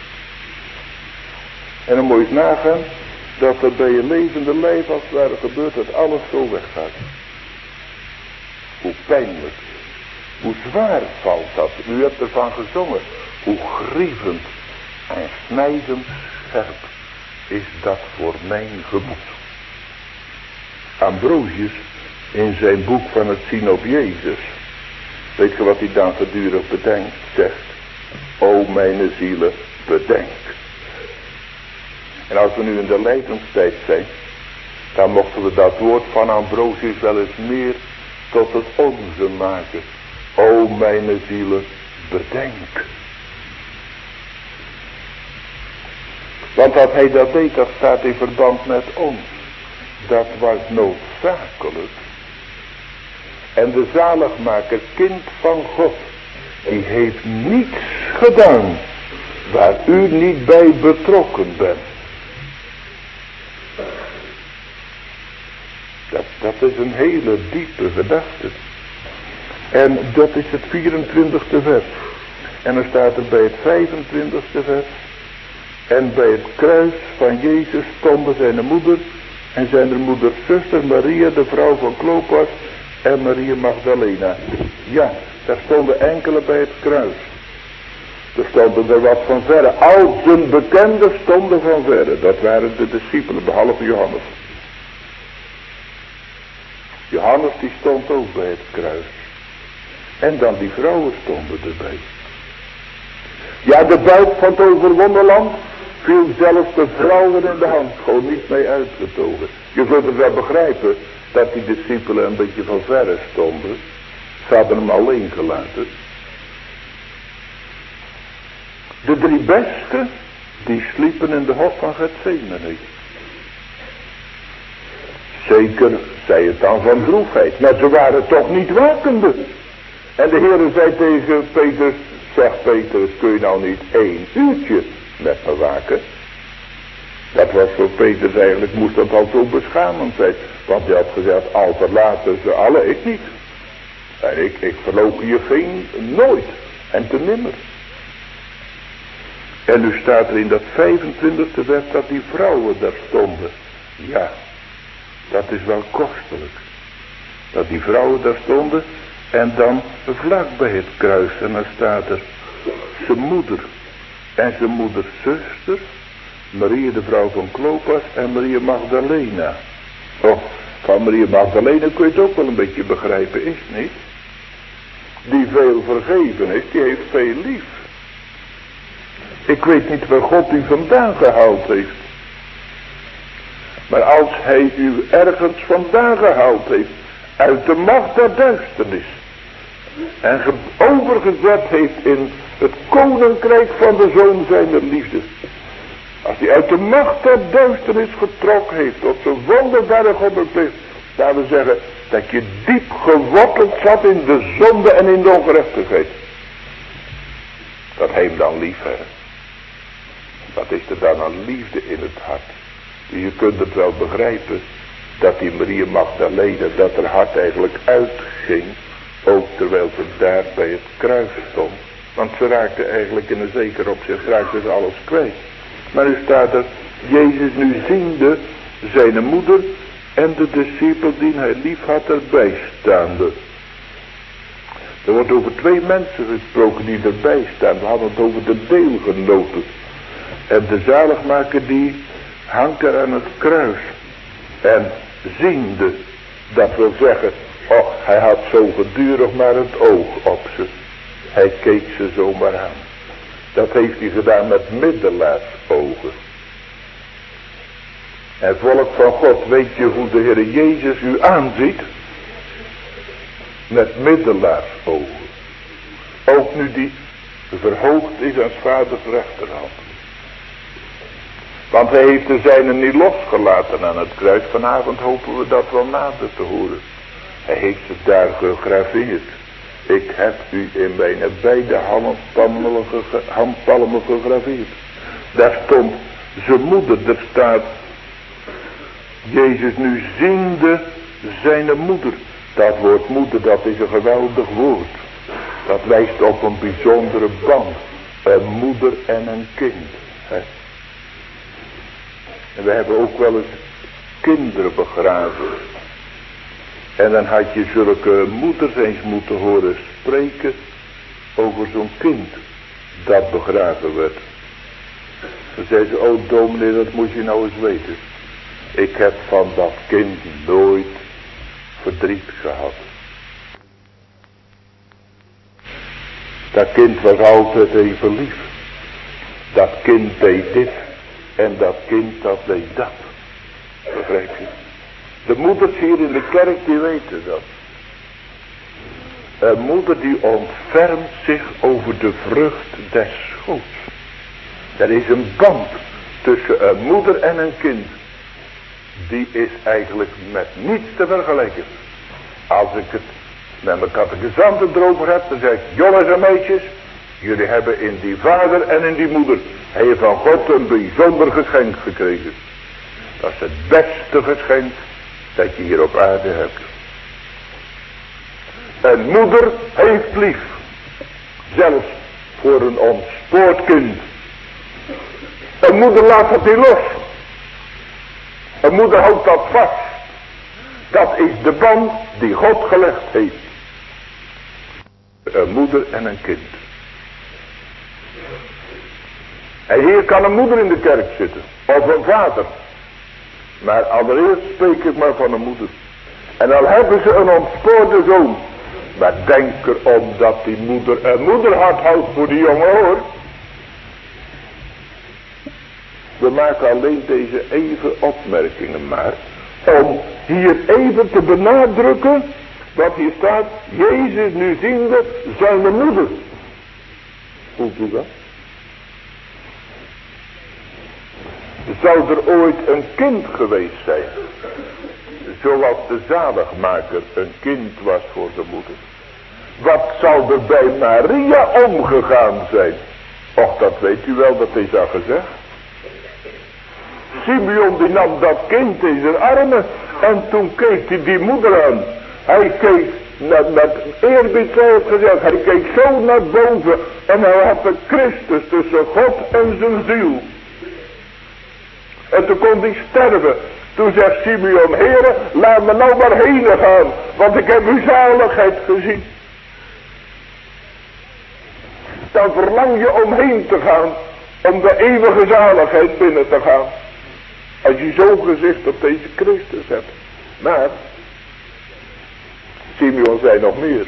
En dan moet je eens nagaan dat er bij je levende lijf als het ware gebeurt dat alles zo weggaat. Hoe pijnlijk. Hoe zwaar valt dat. U hebt ervan gezongen. Hoe grievend en snijdend scherp is dat voor mijn gemoed. Ambrosius in zijn boek van het zien op Jezus. Weet je wat hij dan gedurig bedenkt? Zegt. O mijn zielen, bedenk. En als we nu in de lijdenstijd zijn, dan mochten we dat woord van Ambrosius wel eens meer tot het onze maken. O mijn zielen, bedenk. Want dat hij dat deed, dat staat in verband met ons. Dat was noodzakelijk. En de zaligmaker, kind van God, die heeft niets gedaan waar u niet bij betrokken bent. Dat, dat is een hele diepe gedachte. En dat is het vierentwintigste vers. En dan staat er bij het vijfentwintigste vers. En bij het kruis van Jezus stonden zijn moeder en zijn moeder zuster Maria, de vrouw van Klopas, en Maria Magdalena. Ja, daar stonden enkele bij het kruis. Er stonden er wat van verre. Al zijn bekenden stonden van verre. Dat waren de discipelen, behalve Johannes. Johannes die stond ook bij het kruis. En dan die vrouwen stonden erbij. Ja, de buit van het overwonnen land viel zelfs de vrouwen in de hand. Gewoon niet mee uitgetogen. Je kunt het wel begrijpen dat die discipelen een beetje van verre stonden. Ze hadden hem alleen gelaten. De drie beste, die sliepen in de hof van Gethsemane. Zeker, zei het dan van droefheid, maar ze waren toch niet wakende. En de Heere zei tegen Petrus, zegt Petrus, kun je nou niet één uurtje met me waken? Dat was voor Petrus eigenlijk, moest dat al zo beschamend zijn. Want hij had gezegd, al verlaten ze alle, ik niet. En ik, ik verloochen je geen, nooit. En te nimmer. En nu staat er in dat vijfentwintigste vers dat die vrouwen daar stonden. Ja, dat is wel kostelijk. Dat die vrouwen daar stonden en dan vlak bij het kruis. En dan staat er zijn moeder en zijn moeders zuster, Maria de vrouw van Klopas en Maria Magdalena. Oh, van Maria Magdalena kun je het ook wel een beetje begrijpen, is het niet? Die veel vergeven is, die heeft veel lief. Ik weet niet waar God u vandaan gehaald heeft. Maar als hij u ergens vandaan gehaald heeft, uit de macht der duisternis, en overgezet heeft in het koninkrijk van de Zoon zijner liefde. Als hij uit de macht der duisternis getrokken heeft tot zijn wonderbare goddelijkheid, laten we zeggen dat je diep geworteld zat in de zonde en in de ongerechtigheid. Dat hij hem dan lief heeft. Wat is er dan aan liefde in het hart? Je kunt het wel begrijpen dat die Maria Magdalena, dat haar hart eigenlijk uitging, ook terwijl ze daar bij het kruis stond. Want ze raakte eigenlijk in een zeker opzicht, raakte ze alles kwijt. Maar nu staat er, Jezus nu ziende zijn moeder en de discipel die hij lief had erbij staande. Er wordt over twee mensen gesproken die erbij staan. We hadden het over de deelgenoten. En de zaligmaker die hangt er aan het kruis. En ziende, dat wil zeggen, oh, hij had zo gedurig maar het oog op ze. Hij keek ze zomaar aan. Dat heeft hij gedaan met middelaarsogen. En volk van God, weet je hoe de Heer Jezus u aanziet? Met middelaarsogen. Ook nu die verhoogd is aan 's vaders rechterhand. Want hij heeft de zijne niet losgelaten aan het kruis. Vanavond hopen we dat wel nader te horen. Hij heeft ze daar gegraveerd. Ik heb u in mijn beide handpalmen gegraveerd. Daar stond zijn moeder. Er staat Jezus nu ziende zijn moeder. Dat woord moeder, dat is een geweldig woord. Dat wijst op een bijzondere band. Een moeder en een kind. Hè? En we hebben ook wel eens kinderen begraven. En dan had je zulke moeders eens moeten horen spreken over zo'n kind dat begraven werd. Dan zei ze, oh dominee, dat moet je nou eens weten. Ik heb van dat kind nooit verdriet gehad. Dat kind was altijd even lief. Dat kind deed dit en dat kind dat deed dat. Begrijp je? De moeders hier in de kerk die weten dat. Een moeder die ontfermt zich over de vrucht des schoots. Er is een band tussen een moeder en een kind. Die is eigenlijk met niets te vergelijken. Als ik het met mijn catechisant het erover heb, dan zeg ik, jongens en meisjes, jullie hebben in die vader en in die moeder, heb je van God een bijzonder geschenk gekregen. Dat is het beste geschenk dat je hier op aarde hebt. Een moeder heeft lief, zelfs voor een ontspoord kind. Een moeder laat het niet los. Een moeder houdt dat vast. Dat is de band die God gelegd heeft. Een moeder en een kind. En hier kan een moeder in de kerk zitten. Of een vader. Maar allereerst spreek ik maar van een moeder. En dan hebben ze een ontspoorde zoon. Maar denk erom dat die moeder een moederhart houdt voor die jongen, hoor. We maken alleen deze even opmerkingen maar. Om hier even te benadrukken wat hier staat. Jezus nu ziende zijn moeder. Voelt u dat? Zou er ooit een kind geweest zijn, zoals de zaligmaker een kind was voor de moeder? Wat zou er bij Maria omgegaan zijn? Och, dat weet u wel, dat is al gezegd. Simeon die nam dat kind in zijn armen en toen keek hij die moeder aan. Hij keek met, met eerbied, gezegd, hij keek zo naar boven en hij had de Christus tussen God en zijn ziel. En toen kon hij sterven. Toen zegt Simeon, Heere, laat me nou maar heen gaan, want ik heb uw zaligheid gezien. Dan verlang je om heen te gaan, om de eeuwige zaligheid binnen te gaan. Als je zo gezicht op deze Christus hebt. Maar, Simeon zei nog meer.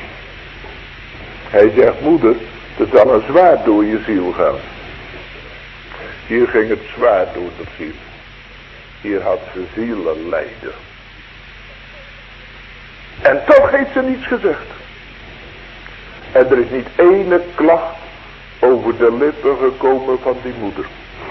Hij zegt, moeder, er zal een zwaard door je ziel gaan. Hier ging het zwaard door de ziel. Hier had ze zielenlijden. En toch heeft ze niets gezegd. En er is niet ene klacht over de lippen gekomen van die moeder.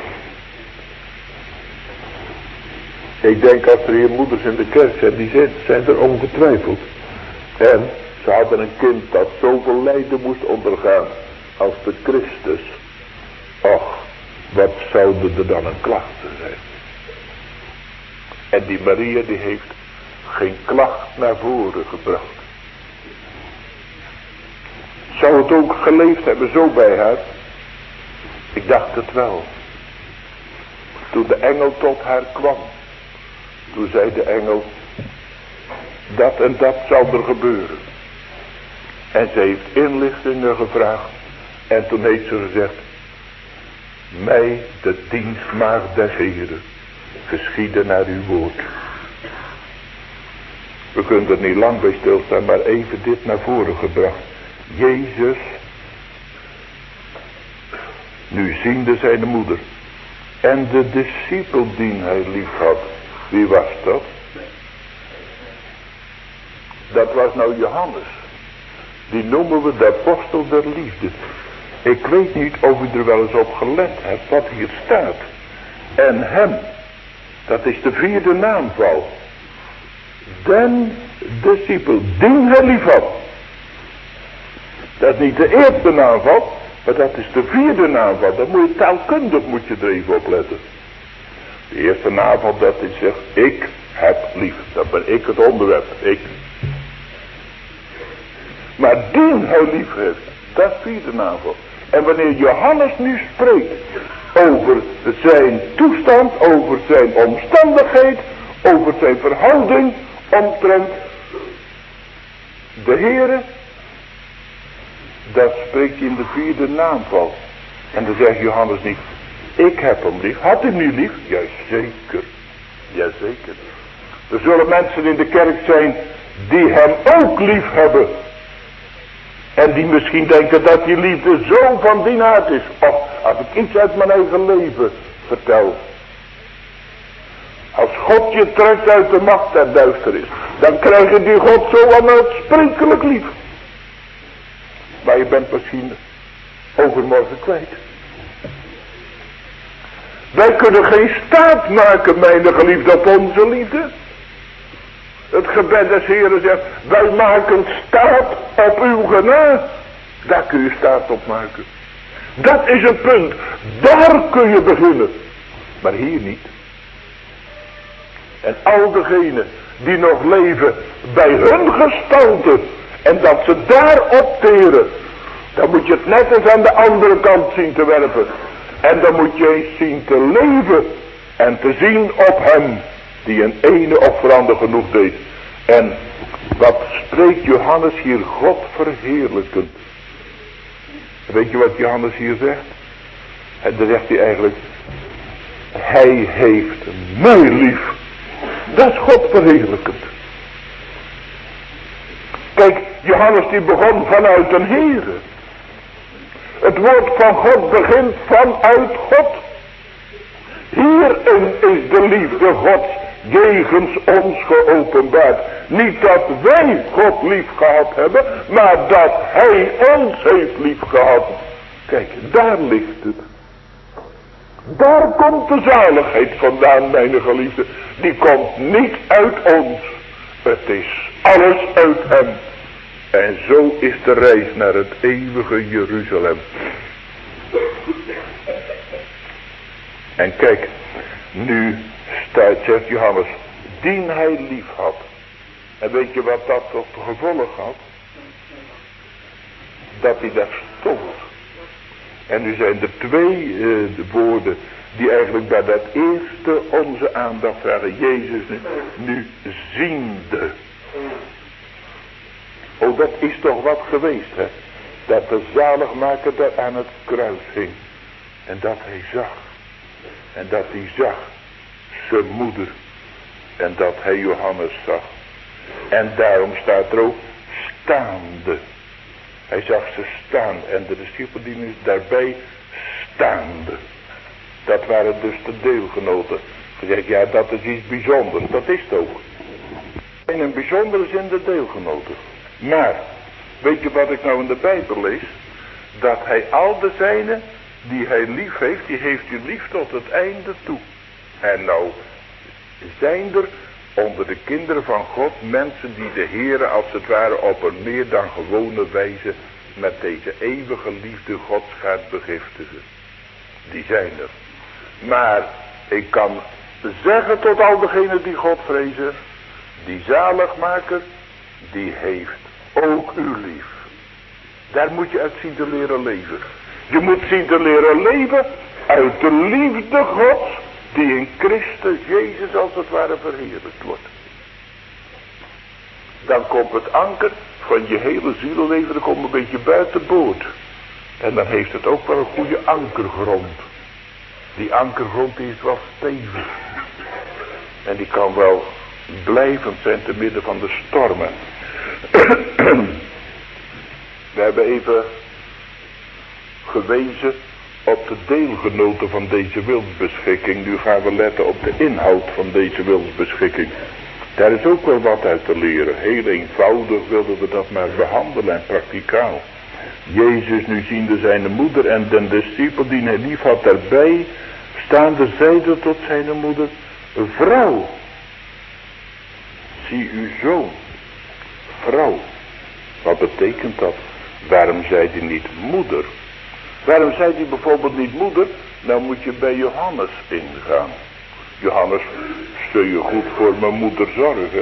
Ik denk als er hier moeders in de kerk zijn, die zijn, zijn er ongetwijfeld. En ze hadden een kind dat zoveel lijden moest ondergaan als de Christus. Och, wat zouden er dan een klachten zijn? En die Maria die heeft geen klacht naar voren gebracht. Zou het ook geleefd hebben zo bij haar? Ik dacht het wel. Toen de engel tot haar kwam. Toen zei de engel. Dat en dat zal er gebeuren. En ze heeft inlichtingen gevraagd. En toen heeft ze gezegd. Mij de dienstmaagd des Heren. Geschieden naar uw woord. We kunnen er niet lang bij stilstaan. Maar even dit naar voren gebracht. Jezus. Nu ziende zijn moeder. En de discipel die hij lief had. Wie was dat? Dat was nou Johannes. Die noemen we de apostel der liefde. Ik weet niet of u er wel eens op gelet hebt wat hier staat. En hem. Dat is de vierde naamval. Den discipel die hij lief had. Dat is niet de eerste naamval. Maar dat is de vierde naamval. Dan moet je taalkundig moet je er even op letten. De eerste naamval dat is zegt. Ik heb lief. Dat ben ik het onderwerp. Ik. Maar die hij lief heeft. Dat is de vierde naamval. En wanneer Johannes nu spreekt. Over zijn toestand. Over zijn omstandigheid. Over zijn verhouding. Omtrent de Heere. Dat spreekt hij in de vierde naamval. En dan zegt Johannes niet. Ik heb hem lief. Had hij hem niet lief? Jazeker. Jazeker. Er zullen mensen in de kerk zijn. Die hem ook lief hebben. En die misschien denken dat die liefde zo van die aard is. Of als ik iets uit mijn eigen leven vertel. Als God je trekt uit de macht der duisternis. Dan krijg je die God zo onuitsprekelijk lief. Maar je bent misschien overmorgen kwijt. Wij kunnen geen staat maken, mijn geliefde, op onze liefde. Het gebed des Heren zegt, wij maken staat op uw genade. Daar kun je staat op maken. Dat is een punt. Daar kun je beginnen. Maar hier niet. En al degenen die nog leven bij hun gestalte. En dat ze daar opteren. Dan moet je het net eens aan de andere kant zien te werpen. En dan moet je eens zien te leven. En te zien op hem. Die een ene offerande genoeg deed. En wat spreekt Johannes hier God verheerlijkend. Weet je wat Johannes hier zegt? En dan zegt hij eigenlijk. Hij heeft mij lief. Dat is God verheerlijkend. Kijk, Johannes die begon vanuit een Heere. Het woord van God begint vanuit God. Hierin is de liefde Gods jegens ons geopenbaard. Niet dat wij God lief gehad hebben, maar dat Hij ons heeft lief gehad. Kijk, daar ligt het. Daar komt de zaligheid vandaan, mijn geliefde. Die komt niet uit ons. Het is alles uit hem. En zo is de reis naar het eeuwige Jeruzalem. En kijk, nu staat, zegt Johannes, dien hij lief had. En weet je wat dat tot gevolg had? Dat hij daar stond. En nu zijn er twee uh, de woorden die eigenlijk bij dat eerste onze aandacht vragen. Jezus nu, nu ziende. Oh, dat is toch wat geweest, hè? Dat de zaligmaker daar aan het kruis hing. En dat hij zag. En dat hij zag zijn moeder. En dat hij Johannes zag. En daarom staat er ook staande. Hij zag ze staan en de discipelen daarbij staande. Dat waren dus de deelgenoten. Gezegd, ja, dat is iets bijzonders. Dat is het ook. In een bijzondere zin de deelgenoten. Maar, weet je wat ik nou in de Bijbel lees? Dat hij al de zijnen die hij lief heeft, die heeft hij lief tot het einde toe. En nou zijn er onder de kinderen van God mensen die de Heere als het ware op een meer dan gewone wijze met deze eeuwige liefde Gods gaat begiftigen. Die zijn er. Maar ik kan zeggen tot al degenen die God vrezen, die zaligmaker, die heeft ook u lief. Daar moet je uit zien te leren leven. Je moet zien te leren leven uit de liefde Gods die in Christus Jezus als het ware verheerlijkt wordt. Dan komt het anker van je hele zielenleven, dan komt een beetje buitenboord. En dan heeft het ook wel een goede ankergrond. Die ankergrond die is wel stevig. En die kan wel blijvend zijn te midden van de stormen. We hebben even gewezen op de deelgenoten van deze wilsbeschikking. Nu gaan we letten op de inhoud van deze wilsbeschikking. Daar is ook wel wat uit te leren. Heel eenvoudig wilden we dat maar behandelen en prakticaal. Jezus nu ziende zijn moeder en den discipel die hij lief had daarbij, staande zeide tot zijn moeder, vrouw, zie uw zoon. Vrouw, wat betekent dat? Waarom zei hij niet moeder? Waarom zei hij bijvoorbeeld niet moeder? Nou moet je bij Johannes ingaan. Johannes, zul je goed voor mijn moeder zorgen?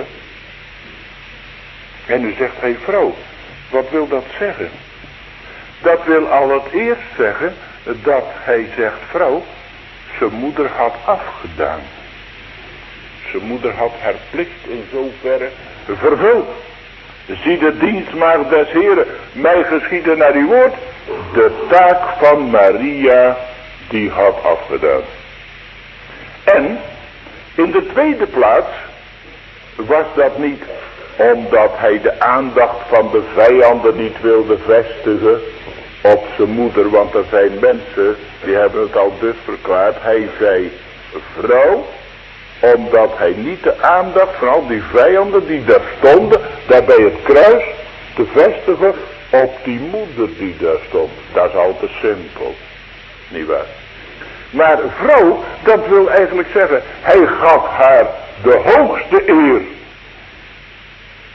En nu zegt hij vrouw. Wat wil dat zeggen? Dat wil al het eerst zeggen dat hij zegt vrouw, zijn moeder had afgedaan. Zijn moeder had haar plicht in zoverre vervuld. Zie de dienstmaagd des Heren, mij geschieden naar uw woord. De taak van Maria, die had afgedaan. En, in de tweede plaats, was dat niet omdat hij de aandacht van de vijanden niet wilde vestigen op zijn moeder. Want er zijn mensen, die hebben het al dus verklaard. Hij zei, vrouw, omdat hij niet de aandacht van al die vijanden die daar stonden, daar bij het kruis, te vestigen op die moeder die daar stond. Dat is al te simpel. Niet waar? Maar vrouw, dat wil eigenlijk zeggen, hij gaf haar de hoogste eer.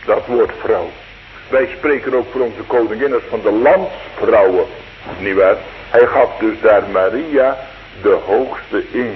Dat woord vrouw. Wij spreken ook voor onze koningin als van de landsvrouwen. Niet waar? Hij gaf dus daar Maria de hoogste eer.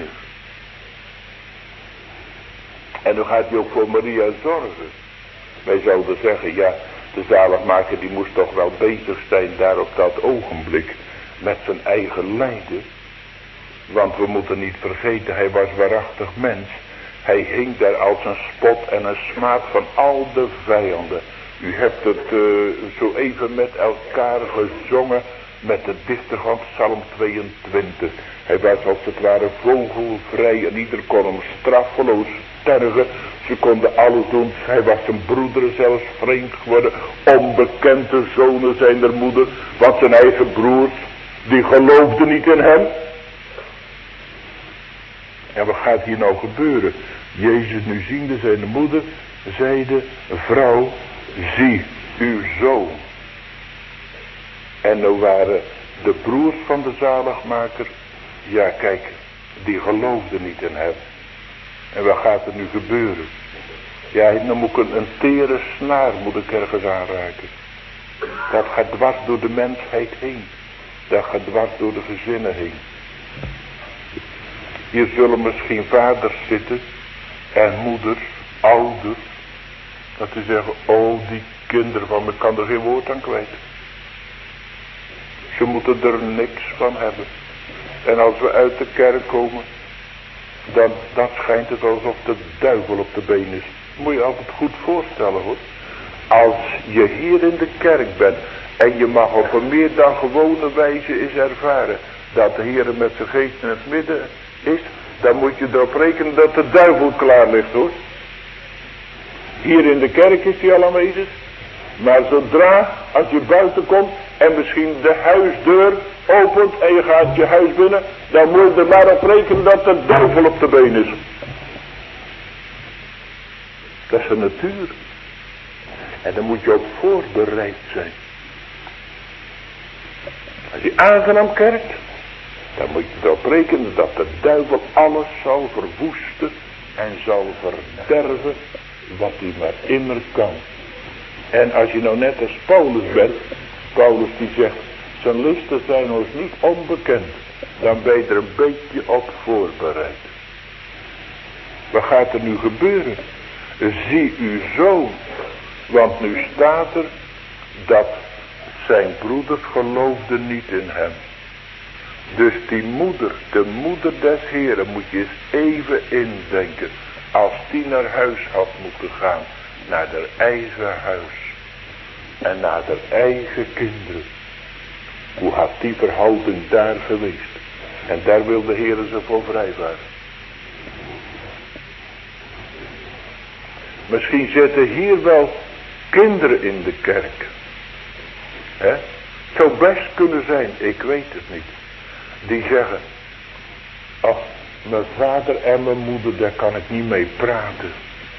En dan gaat hij ook voor Maria zorgen. Wij zouden zeggen, ja, de zaligmaker die moest toch wel bezig zijn daar op dat ogenblik met zijn eigen lijden. Want we moeten niet vergeten, hij was waarachtig mens. Hij hing daar als een spot en een smaad van al de vijanden. U hebt het uh, zo even met elkaar gezongen met de dichter van Psalm tweeëntwintig. Hij was als het ware vogelvrij en ieder kon hem straffeloos sterven. Ze konden alles doen. Hij was zijn broeder zelfs vreemd geworden. Onbekende zonen zijn der moeder. Want zijn eigen broers, die geloofden niet in hem. En wat gaat hier nou gebeuren? Jezus nu ziende zijn moeder, zeide, vrouw, zie uw zoon. En nou waren de broers van de zaligmaker, ja kijk, die geloofden niet in hem. En wat gaat er nu gebeuren? Ja, dan moet ik een, een tere snaar moet ik ergens aanraken. Dat gaat dwars door de mensheid heen. Dat gaat dwars door de gezinnen heen. Hier zullen misschien vaders zitten en moeders, ouders. Dat die zeggen, oh die kinderen van me kan er geen woord aan kwijt. Ze moeten er niks van hebben. En als we uit de kerk komen, dan, dan schijnt het alsof de duivel op de been is. Moet je altijd goed voorstellen hoor. Als je hier in de kerk bent en je mag op een meer dan gewone wijze eens ervaren dat de Heer met zijn geest in het midden is, dan moet je erop rekenen dat de duivel klaar ligt hoor. Hier in de kerk is hij al aanwezig. Maar zodra als je buiten komt en misschien de huisdeur opent en je gaat je huis binnen, dan moet je er maar op rekenen dat de duivel op de been is. Dat is de natuur. En dan moet je ook voorbereid zijn. Als je aangenaam kerkt, dan moet je erop rekenen dat de duivel alles zal verwoesten en zal verderven wat hij maar immer kan. En als je nou net als Paulus bent, Paulus die zegt, zijn listen zijn ons niet onbekend, dan ben je er een beetje op voorbereid. Wat gaat er nu gebeuren? Zie uw zoon, want nu staat er dat zijn broeders geloofden niet in hem. Dus die moeder, de moeder des Heren, moet je eens even indenken. Als die naar huis had moeten gaan, naar haar eigen huis en naar haar eigen kinderen. Hoe had die verhouding daar geweest? En daar wil de Heer ze voor vrijwaren. Misschien zitten hier wel kinderen in de kerk. Hè? Het zou best kunnen zijn, ik weet het niet. Die zeggen, ach, mijn vader en mijn moeder, daar kan ik niet mee praten.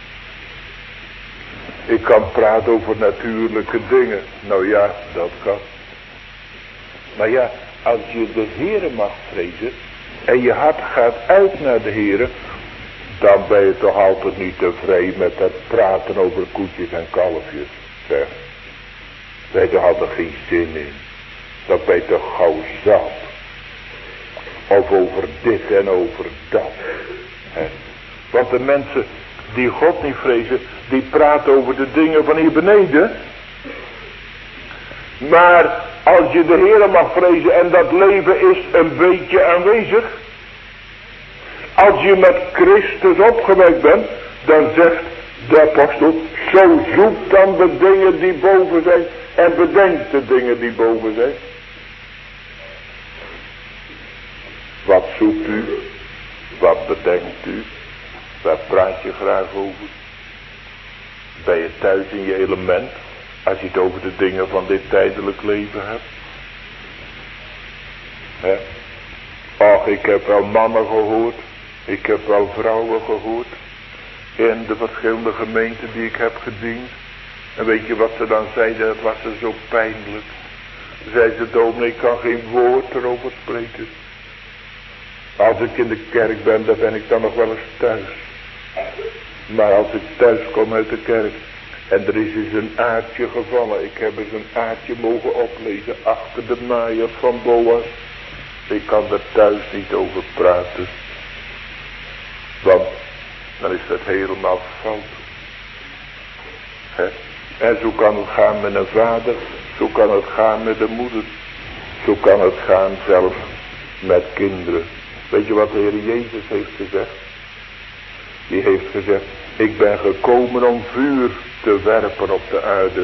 Ik kan praten over natuurlijke dingen. Nou ja, dat kan. Maar ja, als je de Heere mag vrezen en je hart gaat uit naar de Heere, dan ben je toch altijd niet tevreden met dat praten over koetjes en kalfjes. Zeg, wij hadden geen zin in. Dan ben je toch gauw zat. Of over dit en over dat. He. Want de mensen die God niet vrezen, die praten over de dingen van hier beneden. Maar als je de Heere mag vrezen en dat leven is een beetje aanwezig. Als je met Christus opgewekt bent, dan zegt de apostel, zo zoek dan de dingen die boven zijn en bedenk de dingen die boven zijn. Wat zoekt u? Wat bedenkt u? Waar praat je graag over? Ben je thuis in je element? Als je het over de dingen van dit tijdelijk leven hebt. He? Och, ik heb wel mannen gehoord. Ik heb wel vrouwen gehoord. In de verschillende gemeenten die ik heb gediend. En weet je wat ze dan zeiden? Dat was ze zo pijnlijk. Zei ze, dominee, ik kan geen woord erover spreken. Als ik in de kerk ben, dan ben ik dan nog wel eens thuis. Maar als ik thuis kom uit de kerk, En er is eens een aardje gevallen. Ik heb eens een aardje mogen oplezen achter de naaier van Boas. Ik kan er thuis niet over praten. Want dan is dat helemaal fout. He? En zo kan het gaan met een vader. Zo kan het gaan met een moeder. Zo kan het gaan zelfs met kinderen. Weet je wat de Heer Jezus heeft gezegd? Die heeft gezegd, ik ben gekomen om vuur te werpen op de aarde.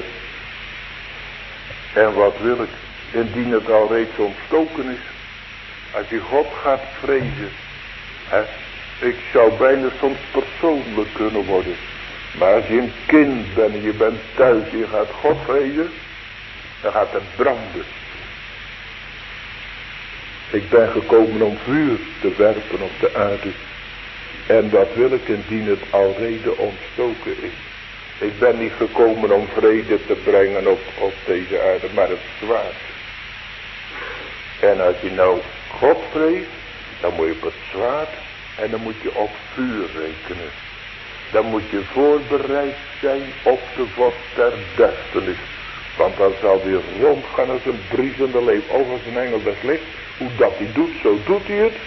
En wat wil ik? Indien het al reeds ontstoken is. Als je God gaat vrezen. Hè, ik zou bijna soms persoonlijk kunnen worden. Maar als je een kind bent en je bent thuis en je gaat God vrezen. Dan gaat het branden. Ik ben gekomen om vuur te werpen op de aarde. En dat wil ik indien het alrede ontstoken is. Ik ben niet gekomen om vrede te brengen op, op deze aarde, maar het zwaard. En als je nou God vreest, dan moet je op het zwaard en dan moet je op vuur rekenen. Dan moet je voorbereid zijn op de vorst der duisternis. Want dan zal hij rondgaan als een briesende leeuw, of als een engel des lichts. Hoe dat hij doet, zo doet hij het.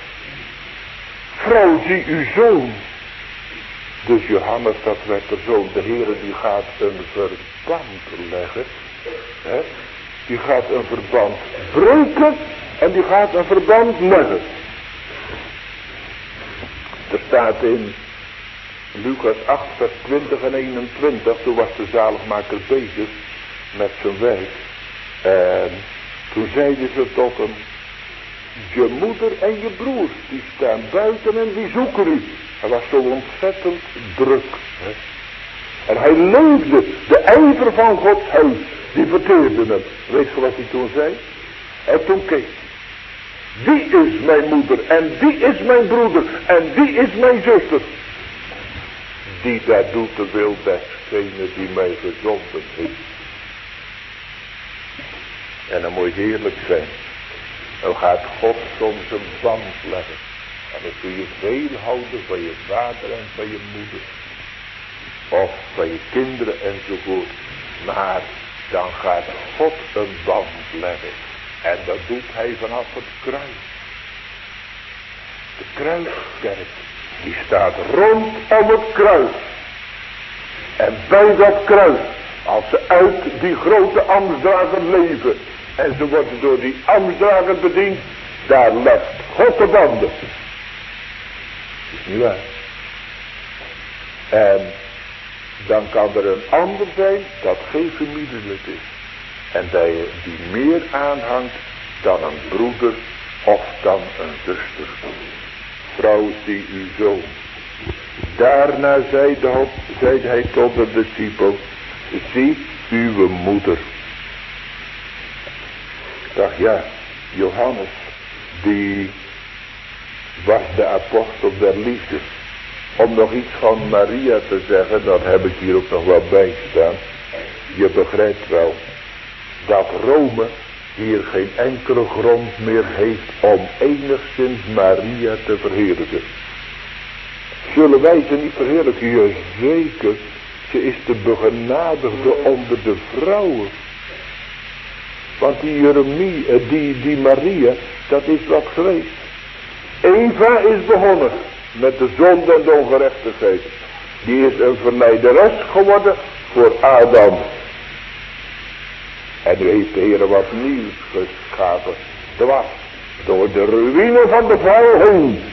Vrouw, zie uw zoon. Dus Johannes, dat werd de zoon. De Heere die gaat een verband leggen. Hè? Die gaat een verband breken. En die gaat een verband leggen. Er staat in Lucas acht vers twintig en eenentwintig. Toen was de zaligmaker bezig met zijn werk. En toen zeiden ze tot hem. Je moeder en je broers, die staan buiten en die zoeken u. Hij was zo ontzettend druk. Hè? En hij leefde, de ijver van Gods huis, die verteerde hem. Weet je wat hij toen zei? En toen keek hij. Die is mijn moeder en die is mijn broeder en die is mijn zuster. Die daar doet de wil desgene die mij gezonden heeft. En dan moet je heerlijk zijn. Dan gaat God soms een band leggen. En dan kun je veel houden van je vader en van je moeder. Of van je kinderen enzovoort. Maar dan gaat God een band leggen. En dat doet hij vanaf het kruis. De kruiskerk. Die staat rondom het kruis. En bij dat kruis. Als ze uit die grote ambtsdrager leven. En ze worden door die ambtsdrager bediend. Daar legt God de banden. Dat is niet waar. En dan kan er een ander zijn dat geen familielid is. En die, die meer aanhangt dan een broeder of dan een zuster. Vrouw, zie uw zoon. Daarna zeide, zeide hij tot de discipel. Zie uw moeder. Ik dacht, ja, Johannes, die was de apostel der liefde. Om nog iets van Maria te zeggen, dat heb ik hier ook nog wel bij staan. Je begrijpt wel dat Rome hier geen enkele grond meer heeft om enigszins Maria te verheerlijken. Zullen wij ze niet verheerlijken? Ja, zeker. Ze is de begenadigde onder de vrouwen. Want die Jeremie, die, die Maria, dat is wat geweest. Eva is begonnen met de zonde en de ongerechtigheid. Die is een verleideres geworden voor Adam. En nu heeft de Heer wat nieuws geschapen. Dwars door de ruïne van de vrouw heen.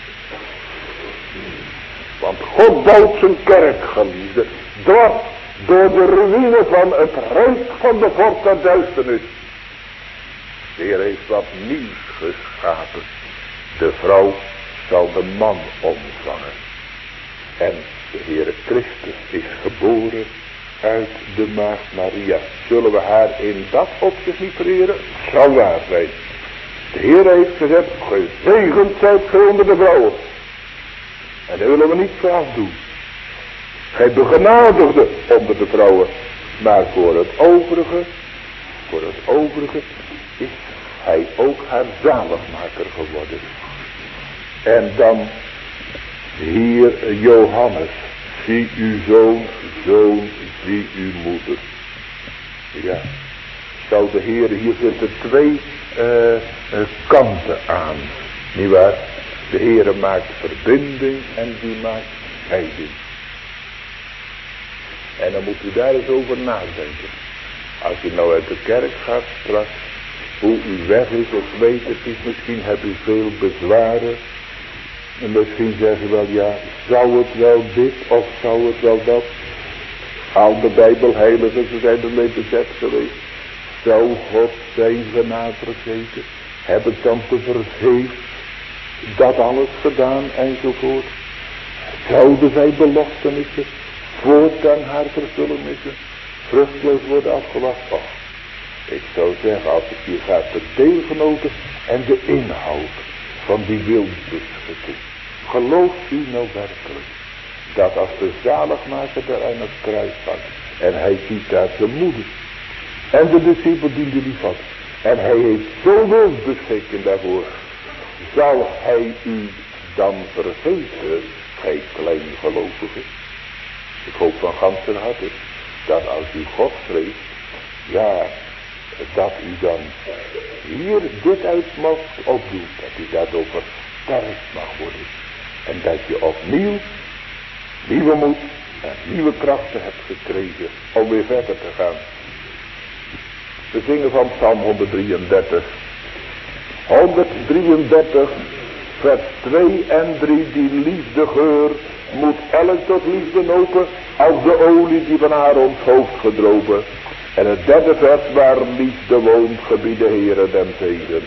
Want God bouwt zijn kerk, geliefde. Dwars door de ruïne van het rijk van de vorst der duisternis. De Heer heeft wat nieuws geschapen. De vrouw zal de man omvangen. En de Heere Christus is geboren uit de maagd Maria. Zullen we haar in dat opzicht niet vereren? Het zal waar zijn. De Heer heeft gezegd, gezegend zijt gij onder de vrouwen. En daar willen we niet van afdoen. Gij begenadigde onder de vrouwen. Maar voor het overige, voor het overige is hij ook haar zaligmaker geworden. En dan hier Johannes zie uw zoon, zoon, zie uw moeder. Ja, zou de Heer, hier zitten twee uh, uh, kanten aan. Niet waar? De Heer maakt verbinding en die maakt scheiding. En dan moet u daar eens over nadenken. Als u nou uit de kerk gaat straks, hoe uw weg is, ik weet het is, misschien hebt u veel bezwaren. En misschien zeggen we wel, ja, zou het wel dit of zou het wel dat? Al de Bijbelheiligen, ze zijn ermee bezet geweest. Zou God zijn genade vergeten? Heb ik dan te vergeefs dat alles gedaan enzovoort? Zouden zij beloftenissen voortaan haar vervullenissen vruchtloos worden afgewacht? Oh, ik zou zeggen, als ik hier ga de deelgenoten en de inhoud van die wilsbeschikking. Gelooft u nou werkelijk dat als de zaligmaker daar aan het kruis hangt en hij ziet daar zijn moeder en de discipel diende die vat en hij heeft zo'n wilsbeschikking daarvoor, zal hij u dan vergeten, gij kleingelovigen? Ik hoop van ganser harte dat als u God vreest, ja, dat u dan hier dit uit mag opdoen, dat u daardoor versterkt mag worden. En dat je opnieuw nieuwe moed en nieuwe krachten hebt gekregen om weer verder te gaan. We zingen van Psalm honderddrieëndertig. honderddrieëndertig vers twee en drie. Die liefdegeur moet elk tot liefde lopen als de olie die van Aarons hoofd gedropen. En het derde vers, waar liefde woont, gebieden Heere den zegen.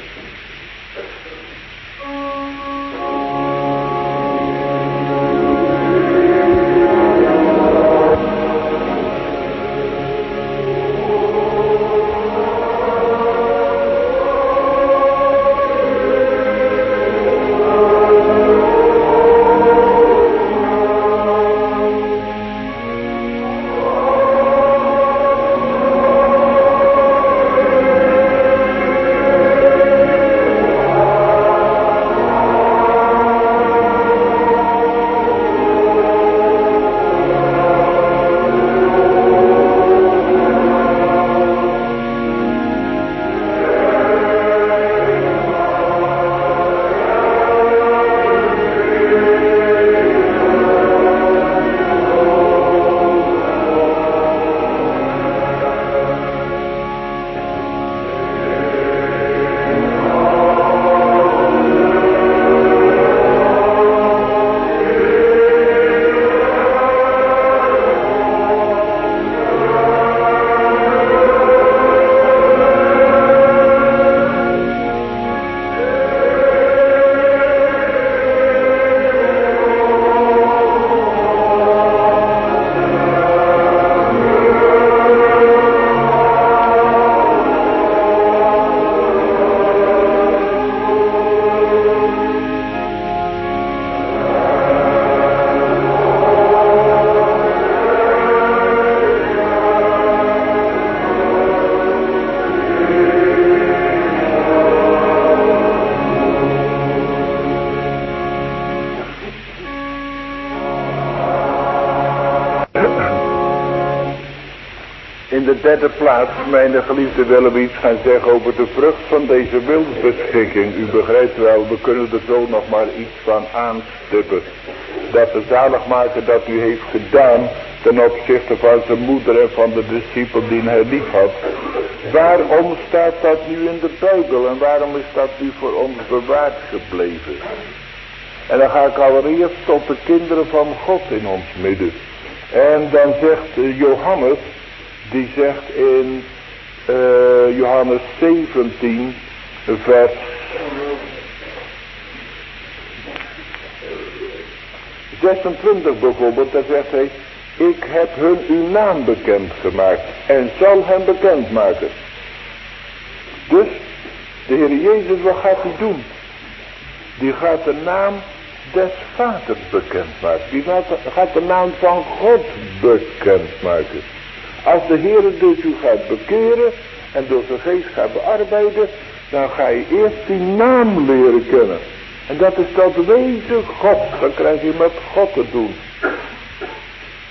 de derde plaats, mijn geliefde, willen we iets gaan zeggen over de vrucht van deze wilsbeschikking. U begrijpt wel, we kunnen er zo nog maar iets van aanstippen. Dat de zaligmaker dat u heeft gedaan ten opzichte van zijn moeder en van de discipel die hij lief had. Waarom staat dat nu in de Bijbel en waarom is dat nu voor ons bewaard gebleven? En dan ga ik allereerst tot de kinderen van God in ons midden. En dan zegt Johannes, die zegt in uh, Johannes zeventien, vers zesentwintig bijvoorbeeld, daar zegt hij, ik heb hun uw naam bekendgemaakt en zal hem bekendmaken. Dus, de Heer Jezus, wat gaat hij doen? Die gaat de naam des Vaders bekendmaken. Die gaat, gaat de naam van God bekendmaken. Als de Heer dus u gaat bekeren en door zijn geest gaat bearbeiden, dan ga je eerst die naam leren kennen. En dat is dat wezen God. Dan krijg je met God te doen.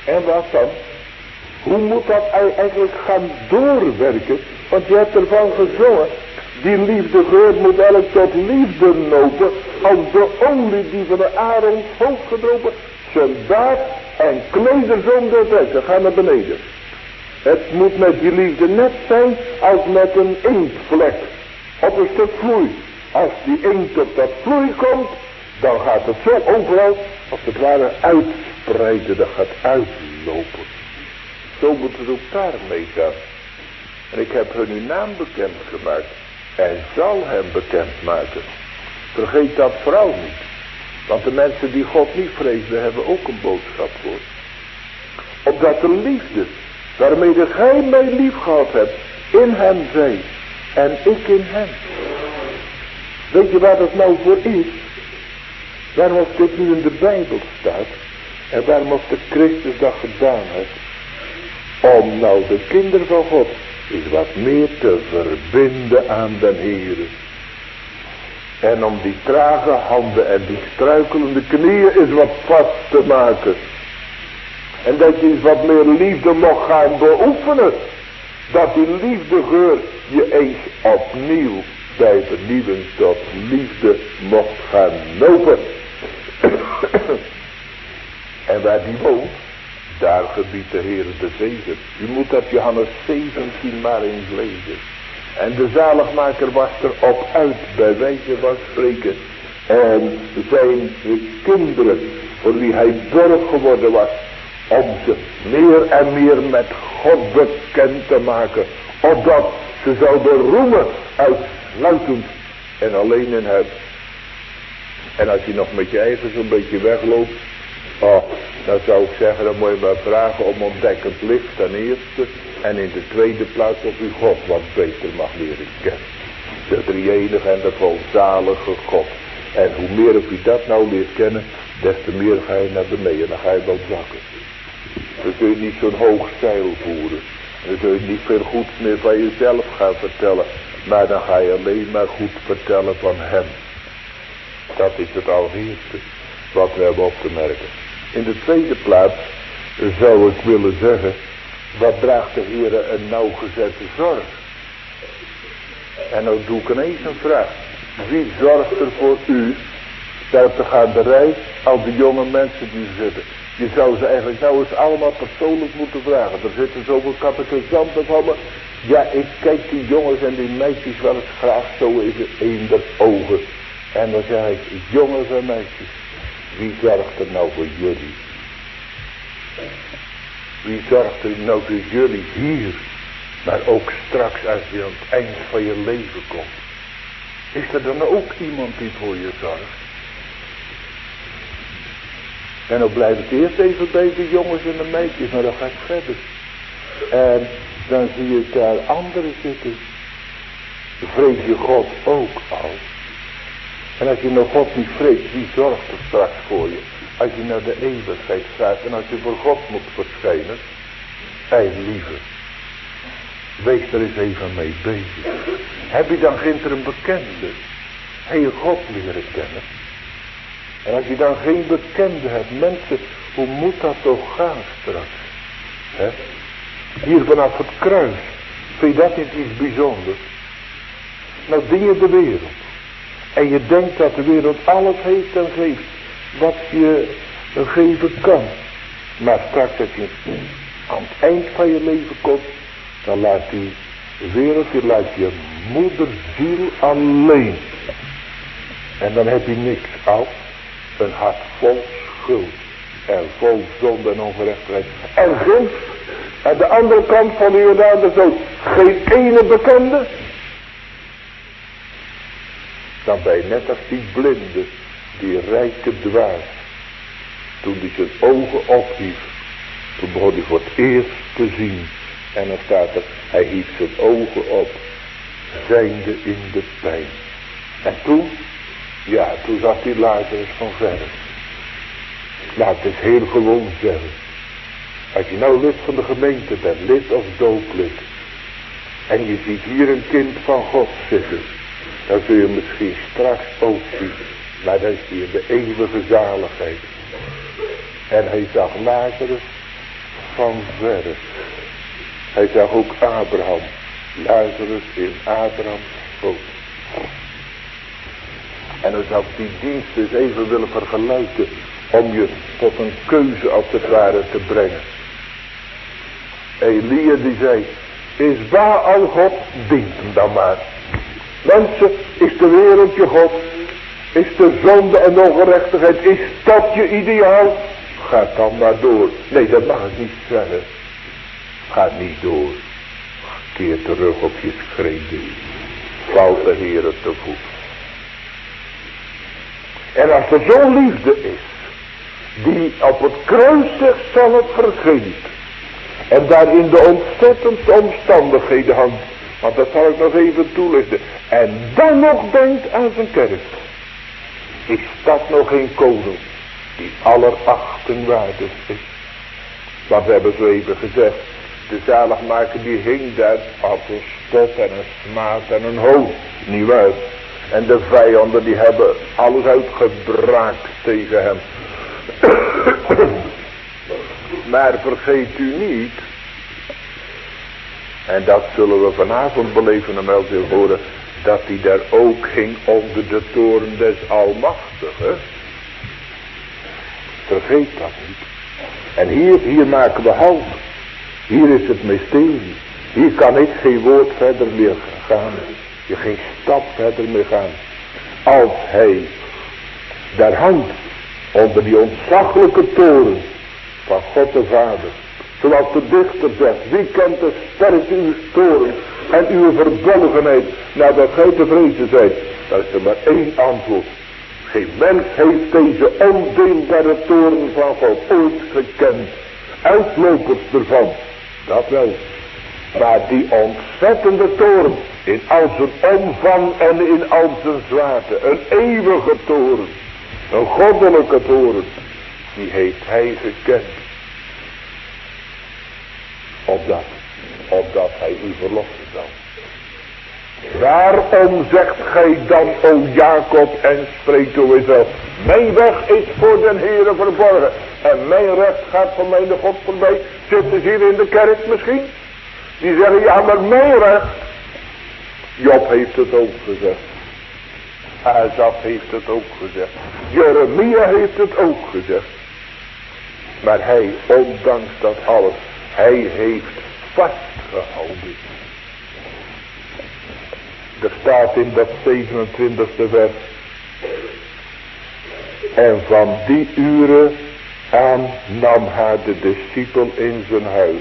En wat dan? Hoe moet dat eigenlijk gaan doorwerken? Want je hebt ervan gezongen. Die liefdegeur moet elk tot liefde lopen. Als de olie die van de Aarons hoofd gedropen. Zijn baard en klederzoom doortrekken. Ga naar beneden. Het moet met die liefde net zijn als met een inktvlek. Op een stuk vloei. Als die inkt op dat vloei komt. Dan gaat het zo overal als het ware uitspreiden. Dat gaat uitlopen. Zo moet het ook daarmee gaan. En ik heb hun uw naam bekendgemaakt. En zal hem bekendmaken. Vergeet dat vooral niet. Want de mensen die God niet vrezen hebben ook een boodschap voor. Opdat de liefde waarmee de gij mij lief gehad hebt in hem zij. En ik in hem. Weet je waar dat nou voor is? Waarom of dit nu in de Bijbel staat. En waarom of de Christus dat gedaan heeft. Om nou de kinderen van God is wat meer te verbinden aan den Heere. En om die trage handen en die struikelende knieën is wat vast te maken. En dat je eens wat meer liefde mag gaan beoefenen. Dat die liefdegeur je eens opnieuw bij vernieuwing tot liefde mocht gaan lopen. En waar die woont, daar gebiedt de Heer de zegen. U moet dat Johannes zeventien maar eens lezen. En de zaligmaker was er op uit, bij wijze van spreken. En zijn kinderen, voor wie hij borg geworden was, om ze meer en meer met God bekend te maken. Opdat ze zouden roemen uitsluitend en alleen in hem. En als je nog met je eigen zo'n beetje wegloopt, oh, dan zou ik zeggen, dan moet je maar vragen om ontdekkend licht ten eerste. En in de tweede plaats of u God wat beter mag leren kennen. De drie-enige en de volzalige God. En hoe meer of u dat nou leert kennen, des te meer ga je naar beneden. Dan ga je wel zakken. Dan kun je niet zo'n hoog zeil voeren. Dan kun je niet veel goeds meer van jezelf gaan vertellen. Maar dan ga je alleen maar goed vertellen van hem. Dat is het allereerste wat we hebben op te merken. In de tweede plaats zou ik willen zeggen, wat draagt de Heer een nauwgezette zorg? En nou doe ik ineens een vraag. Wie zorgt er voor u, daar op de gaanderij, al die jonge mensen die zitten? Je zou ze eigenlijk nou eens allemaal persoonlijk moeten vragen. Er zitten zoveel catechisanten van me. Ja, ik kijk die jongens en die meisjes wel eens graag zo in de een der ogen. En dan zeg ik, jongens en meisjes, wie zorgt er nou voor jullie? Wie zorgt er nou voor jullie hier, maar ook straks als je aan het eind van je leven komt? Is er dan ook iemand die voor je zorgt? En dan blijf ik eerst even bij de jongens en de meisjes, maar dan ga ik verder. En dan zie ik daar anderen zitten. Vrees je God ook al? En als je nou God niet vreest, wie zorgt er straks voor je? Als je naar de eeuwigheid gaat en als je voor God moet verschijnen. Ei lieve, wees er eens even mee bezig. Heb je dan geen een bekende? Heb je God leren kennen? En als je dan geen bekende hebt, mensen, hoe moet dat toch gaan straks? He? Hier vanaf het kruis, vind je dat niet iets bijzonders? Nou, dien je de wereld. En je denkt dat de wereld alles heeft en geeft wat je geven kan. Maar straks als je aan het eind van je leven komt, dan laat die wereld, je laat je moederziel alleen. En dan heb je niks af. Een hart vol schuld. En vol zonde en ongerechtigheid. En gunst. Aan de andere kant van de Jordaan de dood. Geen ene bekende. Dan ben je net als die blinde. Die rijke dwaas. Toen hij zijn ogen ophief. Toen begon hij voor het eerst te zien. En dan staat er. Hij hief zijn ogen op. Zijnde in de pijn. En toen. Ja, toen zag hij Lazarus van verre. Laat het heel gewoon zeggen. Als je nou lid van de gemeente bent, lid of dooplid. En je ziet hier een kind van God zitten. Dan zul je misschien straks ook zien. Maar dan is hij in de eeuwige zaligheid. En hij zag Lazarus van verre. Hij zag ook Abraham. Lazarus in Abrahams schoot. En dan zou ik die dienst dus even willen vergelijken. Om je tot een keuze als het ware te brengen. Elia die zei. Is Baal God? Dient hem dan maar. Mensen, is de wereld je God? Is de zonde en de ongerechtigheid, is dat je ideaal? Ga dan maar door. Nee, dat mag ik niet zeggen. Ga niet door. Keer terug op je schreden. Valt de Heere te voet. En als er zo'n liefde is, die op het kruis zichzelf vergeet, en daar in de ontzettendste omstandigheden hangt, want dat zal ik nog even toelichten, en dan nog denkt aan zijn kerk, is dat nog geen koning die allerachtingwaardig is? Want we hebben zo even gezegd, de zaligmaker die hing daar als een spot en een smaad en een hoon, niet waar? En de vijanden die hebben alles uitgebraakt tegen hem. Maar vergeet u niet, en dat zullen we vanavond beleven en wel veel horen, dat hij daar ook ging onder de toren des Almachtigen. Vergeet dat niet. En hier, hier maken we halt. Hier is het mysterie. Hier kan ik geen woord verder meer gaan. Je geen stap verder meer gaan. Als hij daar hangt onder die ontzaglijke toren van God de Vader. Zoals de dichter zegt, wie kent de sterkte uw toren en uw verbolgenheid nadat gij te vrezen zijt? Daar is er maar één antwoord. Geen mens heeft deze ondeelbare toren van God ooit gekend. Uitlopers ervan, dat wel. Maar die ontzettende toren, in al zijn omvang en in al zijn zwaarte, een eeuwige toren, een goddelijke toren, die heeft hij gekend. Opdat, opdat hij u verlossen zal. Waarom zegt gij dan, o Jacob, en spreekt o Israël, mijn weg is voor den Heere verborgen, en mijn recht gaat van mijn God voorbij. Zitten ze hier in de kerk misschien? Die zeggen, ja, maar mijn recht. Job heeft het ook gezegd. Asaf heeft het ook gezegd. Jeremia heeft het ook gezegd. Maar hij, ondanks dat alles, hij heeft vastgehouden. Er staat in dat zevenentwintigste vers. En van die uren aan nam haar de discipel in zijn huis.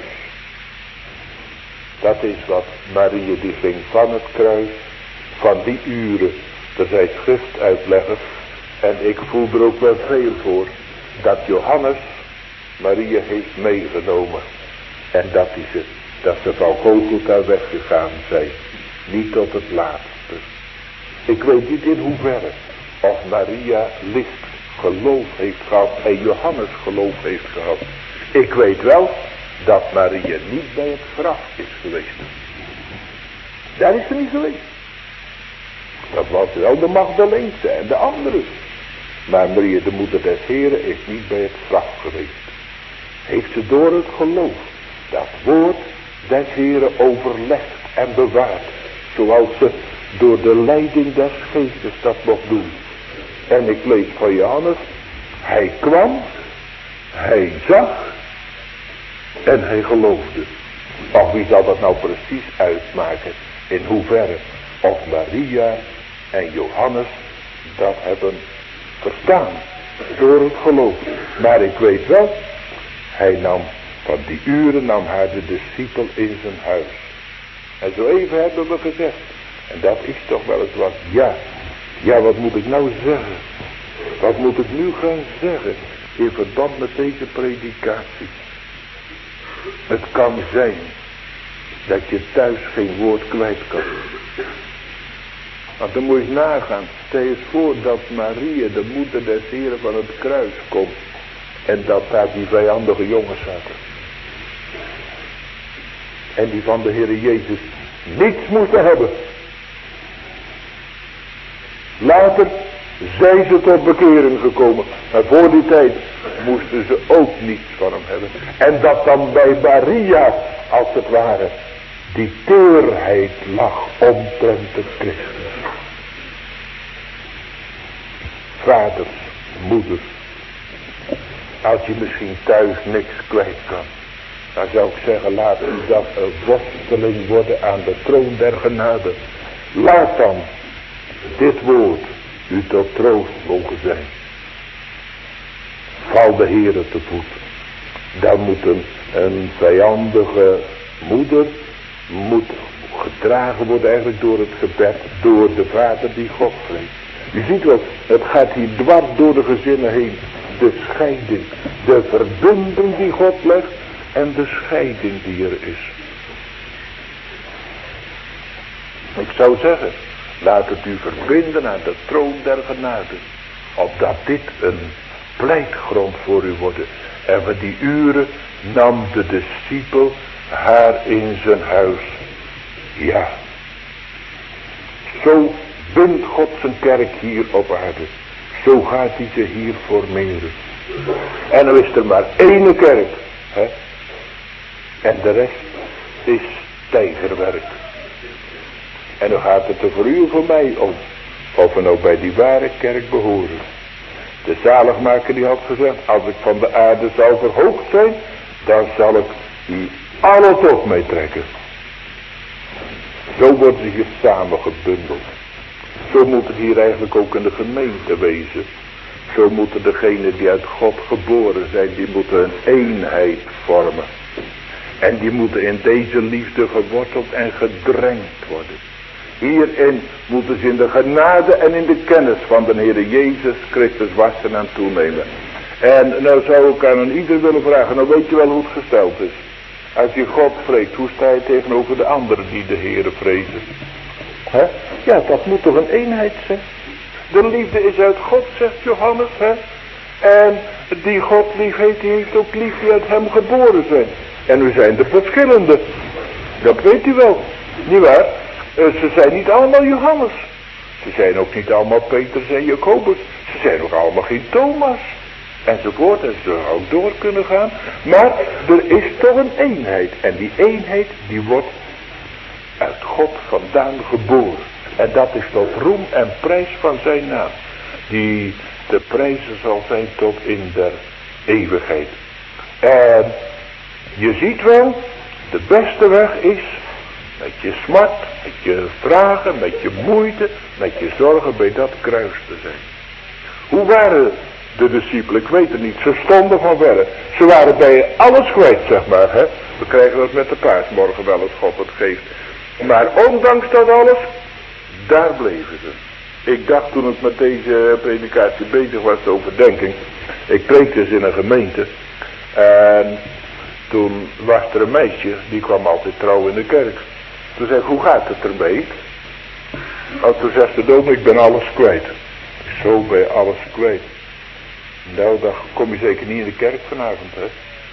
Dat is wat Maria die ging van het kruis. Van die uren. Er zijn schriftuitleggers. En ik voel er ook wel veel voor. Dat Johannes Maria heeft meegenomen. En dat, die ze, dat ze van Golgotha weggegaan zijn. Niet tot het laatste. Ik weet niet in hoeverre. Of Maria licht geloof heeft gehad. En Johannes geloof heeft gehad. Ik weet wel. Dat Maria niet bij het graf is geweest. Daar is ze niet geweest. Dat was wel de Magdaleense en de andere. Maar Maria, de moeder des Heren, is niet bij het graf geweest. Heeft ze door het geloof dat woord des Heren overlegd en bewaard. Zoals ze door de leiding des geestes dat mocht doen. En ik lees van Johannes. Hij kwam. Hij zag. En hij geloofde. Of wie zal dat nou precies uitmaken? In hoeverre of Maria en Johannes dat hebben verstaan. Door het geloof. Maar ik weet wel. Hij nam van die uren nam haar de discipel in zijn huis. En zo even hebben we gezegd. En dat is toch wel eens wat. Ja. Ja, wat moet ik nou zeggen? Wat moet ik nu gaan zeggen? In verband met deze predikatie. Het kan zijn dat je thuis geen woord kwijt kan. Want dan moet je eens nagaan. Stel je eens voor dat Maria, de moeder des Heren, van het kruis komt. En dat daar die vijandige jongens zaten. En die van de Heere Jezus niets moesten hebben. Later zijn ze tot bekering gekomen. Maar voor die tijd moesten ze ook niets van hem hebben. En dat dan bij Maria, als het ware, die teerheid lag omtrent de Christus. Vaders, moeders, als je misschien thuis niks kwijt kan, dan zou ik zeggen, laat u dat een worsteling worden aan de troon der genade. Laat dan dit woord u tot troost mogen zijn. Val de Heere te voet. Dan moet een, een vijandige moeder moet gedragen worden eigenlijk door het gebed, door de vader die God vreest. Je ziet wel, het gaat hier dwars door de gezinnen heen. De scheiding, de verbinding die God legt en de scheiding die er is. Ik zou zeggen, laat het u verbinden aan de troon der genade. Opdat dit een pleitgrond voor u wordt. En van die uren nam de discipel haar in zijn huis. Ja. Zo bindt God zijn kerk hier op aarde. Zo gaat hij ze hier formeren. En dan is er maar één kerk. Hè? En de rest is tijgerwerk. En dan gaat het er voor u en voor mij om. Of we nou bij die ware kerk behoren. De zaligmaker die had gezegd, als ik van de aarde zou verhoogd zijn, dan zal ik u alles op mij trekken. Zo worden ze hier samengebundeld. Zo moet het hier eigenlijk ook in de gemeente wezen. Zo moeten degenen die uit God geboren zijn, die moeten een eenheid vormen. En die moeten in deze liefde geworteld en gedrenkt worden. Hierin moeten ze in de genade en in de kennis van de Heere Jezus Christus wassen en toenemen. En nou zou ik aan een ieder willen vragen, nou weet je wel hoe het gesteld is. Als je God vreest, hoe sta je tegenover de anderen die de Heere vrezen? He? Ja, dat moet toch een eenheid zijn. De liefde is uit God, zegt Johannes. He? En die God lief heeft, die heeft ook lief die uit hem geboren zijn. En nu zijn er verschillende. Dat weet u wel. Niet waar? Ze zijn niet allemaal Johannes. Ze zijn ook niet allemaal Petrus en Jacobus. Ze zijn ook allemaal geen Thomas. Enzovoort. En ze ook door kunnen gaan. Maar er is toch een eenheid. En die eenheid die wordt uit God vandaan geboren. En dat is tot roem en prijs van zijn naam. Die te prijzen zal zijn tot in der eeuwigheid. En je ziet wel, de beste weg is met je smart, met je vragen, met je moeite, met je zorgen bij dat kruis te zijn. Hoe waren de discipelen? Ik weet het niet. Ze stonden van verre. Ze waren bij alles kwijt, zeg maar. Hè? We krijgen dat met de paasmorgen wel als God het geeft. Maar ondanks dat alles, daar bleven ze. Ik dacht toen ik met deze predikatie bezig was, de overdenking. Ik preek dus in een gemeente. En toen was er een meisje, die kwam altijd trouw in de kerk. Toen zei ik, hoe gaat het ermee? En toen zegt de dominee, ik ben alles kwijt. Zo ben je alles kwijt. Nou, dan kom je zeker niet in de kerk vanavond, hè.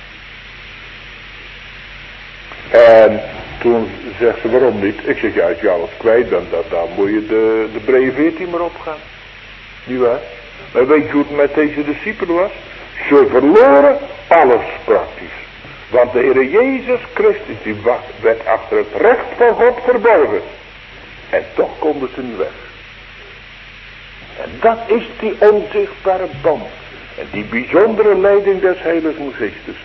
En toen zegt ze, waarom niet? Ik zeg, ja, als je alles kwijt bent, dan, dan moet je de, de brede veertien maar opgaan. Niet waar? Maar weet je hoe het met deze discipelen was? Ze verloren alles praktisch. Want de Heere Jezus Christus, die werd achter het recht van God verborgen. En toch konden ze niet weg. En dat is die onzichtbare band. En die bijzondere leiding des Heiligen Geestes.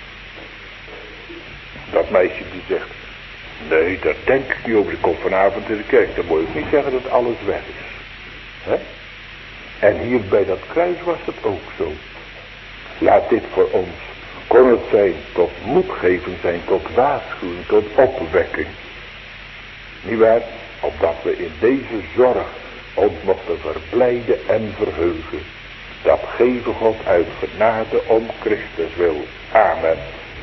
Dat meisje die zegt, nee, daar denk ik niet over. Ik kom vanavond in de kerk. Dan moet ik niet zeggen dat alles weg is. He? En hier bij dat kruis was het ook zo. Laat dit voor ons, kon het zijn tot moedgeving zijn, tot waarschuwing, tot opwekking. Niet waar? Opdat we in deze zorg ons mochten verblijden en verheugen. Dat geven God uit genade om Christus wil. Amen.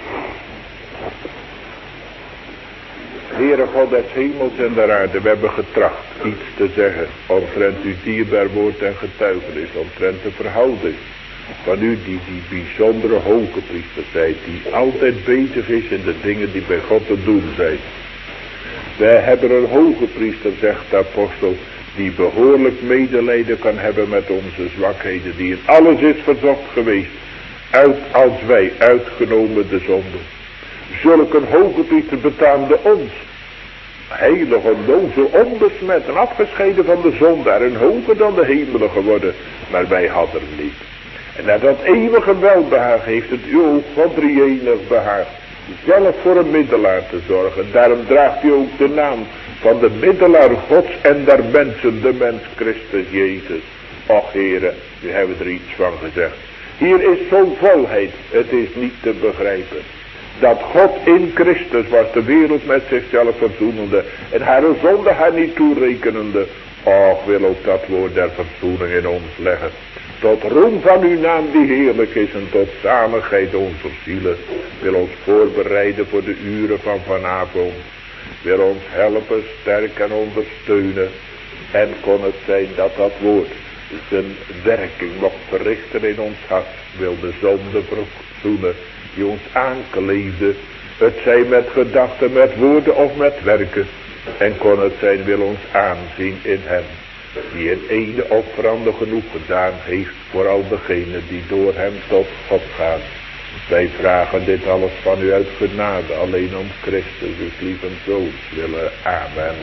Heere God des hemels en der aarde, we hebben getracht iets te zeggen omtrent uw dierbaar woord en getuigenis, omtrent de verhouding van u die die bijzondere hoge priester zijt, die altijd bezig is in de dingen die bij God te doen zijn. Wij hebben een hoge priester, zegt de apostel, die behoorlijk medelijden kan hebben met onze zwakheden, die in alles is verzocht geweest, uit als wij, uitgenomen de zonde. Zulk een hoge priester betaamde ons, heilig, onnozel, onbesmet en afgescheiden van de zondaar en hoger dan de hemelen geworden, maar wij hadden hem niet. En naar dat eeuwige welbehagen heeft het u ook van drie-enig behaagd, zelf voor een middelaar te zorgen. Daarom draagt u ook de naam van de middelaar Gods en der mensen, de mens Christus Jezus. Och Heere, nu hebben we er iets van gezegd. Hier is zo'n volheid, het is niet te begrijpen. Dat God in Christus was de wereld met zichzelf verzoenende en haar zonde haar niet toerekenende. Och, wil ook dat woord der verzoening in ons leggen. Tot roem van uw naam die heerlijk is en tot zaligheid onze zielen. Wil ons voorbereiden voor de uren van vanavond. Wil ons helpen, sterken en ondersteunen. En kon het zijn dat dat woord zijn werking mocht verrichten in ons hart. Wil de zonde verzoenen die ons aankleefde. Het zij met gedachten, met woorden of met werken. En kon het zijn, wil ons aanzien in hem. Die in ene offerande genoeg gedaan heeft voor al degenen die door hem tot God gaan. Wij vragen dit alles van u uit genade, alleen om Christus, uw lieve zoons willen. Amen.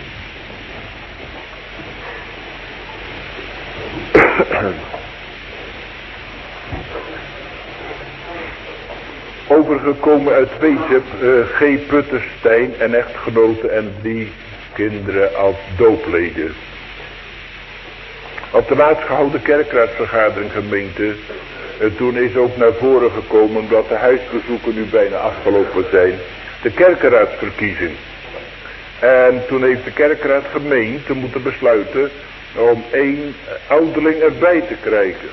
Overgekomen uit Wezep, uh, G. Putterstein en echtgenote en drie kinderen als doopleden. Op de laatst gehouden kerkraadsvergadering gemeente, uh, toen is ook naar voren gekomen, omdat de huisbezoeken nu bijna afgelopen zijn, de kerkraadsverkiezing. En toen heeft de kerkraad gemeente moeten besluiten om één ouderling erbij te krijgen.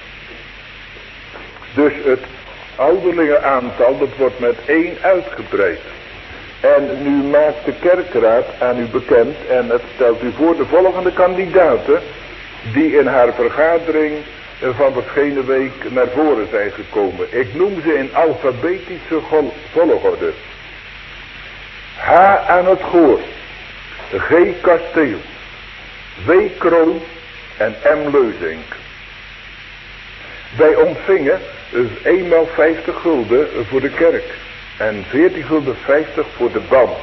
Dus het ouderlingenaantal, dat wordt met één uitgebreid. En nu maakt de kerkraad aan u bekend en het stelt u voor de volgende kandidaten die in haar vergadering van verschenen week naar voren zijn gekomen. Ik noem ze in alfabetische volgorde. H. aan het Goor, G. Kasteel, W. Kroon en M. Leuzink. Wij ontvingen eenmaal vijftig gulden voor de kerk en veertien gulden vijftig voor de band.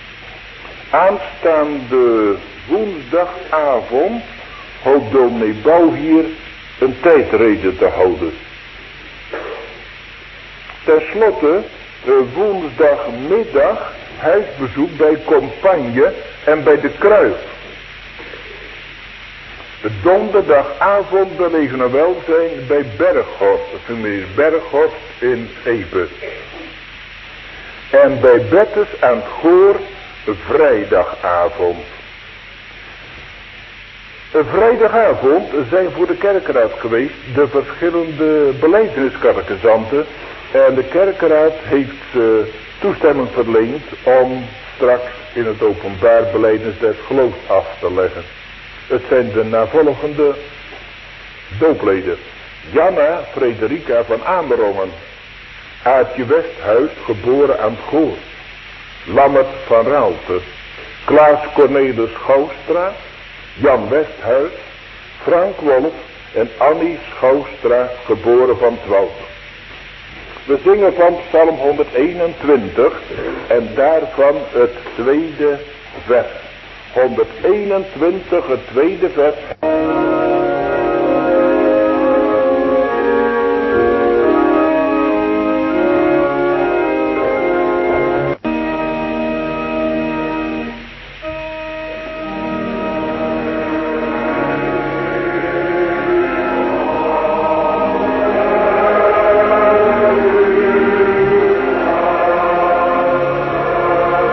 Aanstaande woensdagavond hoopt dominee Bouw hier een tijdrede te houden. Ten slotte woensdagmiddag huisbezoek bij Compagne en bij de Kruif. Donderdagavond belegen er welzijn bij Berghorst, de familie Berghorst in Epe. En bij Bettes aan het Goor vrijdagavond. Vrijdagavond zijn voor de kerkraad geweest de verschillende belijdeniscatechisanten. En de kerkraad heeft uh, toestemming verleend om straks in het openbaar belijdenis des geloofs af te leggen. Het zijn de navolgende doopleden. Janna Frederica van Amerongen. Aartje Westhuis, geboren aan het Goor. Lammert van Raalte. Klaas Cornelis Gouwstra. Jan Westhuis. Frank Wolf en Annie Schouwstra, geboren van Twaalf. We zingen van Psalm honderdeenentwintig en daarvan het tweede vers. honderdeenentwintig, het tweede vers.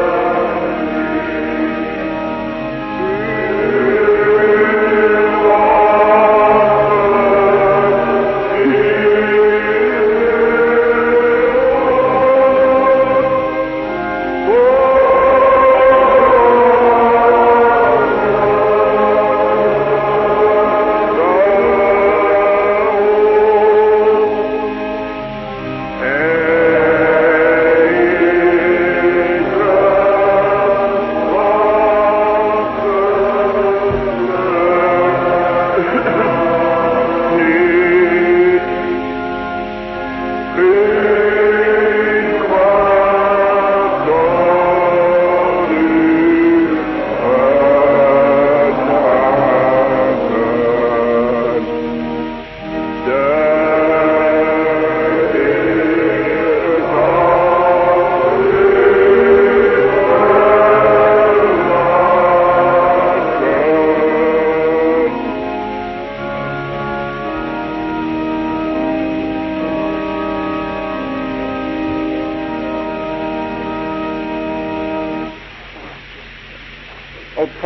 Oh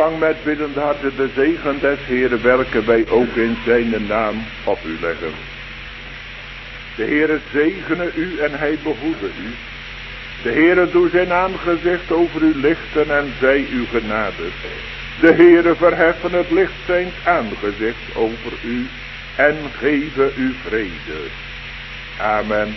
ontvang met biddende harten de zegen des Heeren, welke wij ook in zijn naam op u leggen. De Heere zegene u en hij behoede u. De Heere doe zijn aangezicht over u lichten en zij u genadig. De Heere verheffen het licht zijn aangezicht over u en geven u vrede. Amen.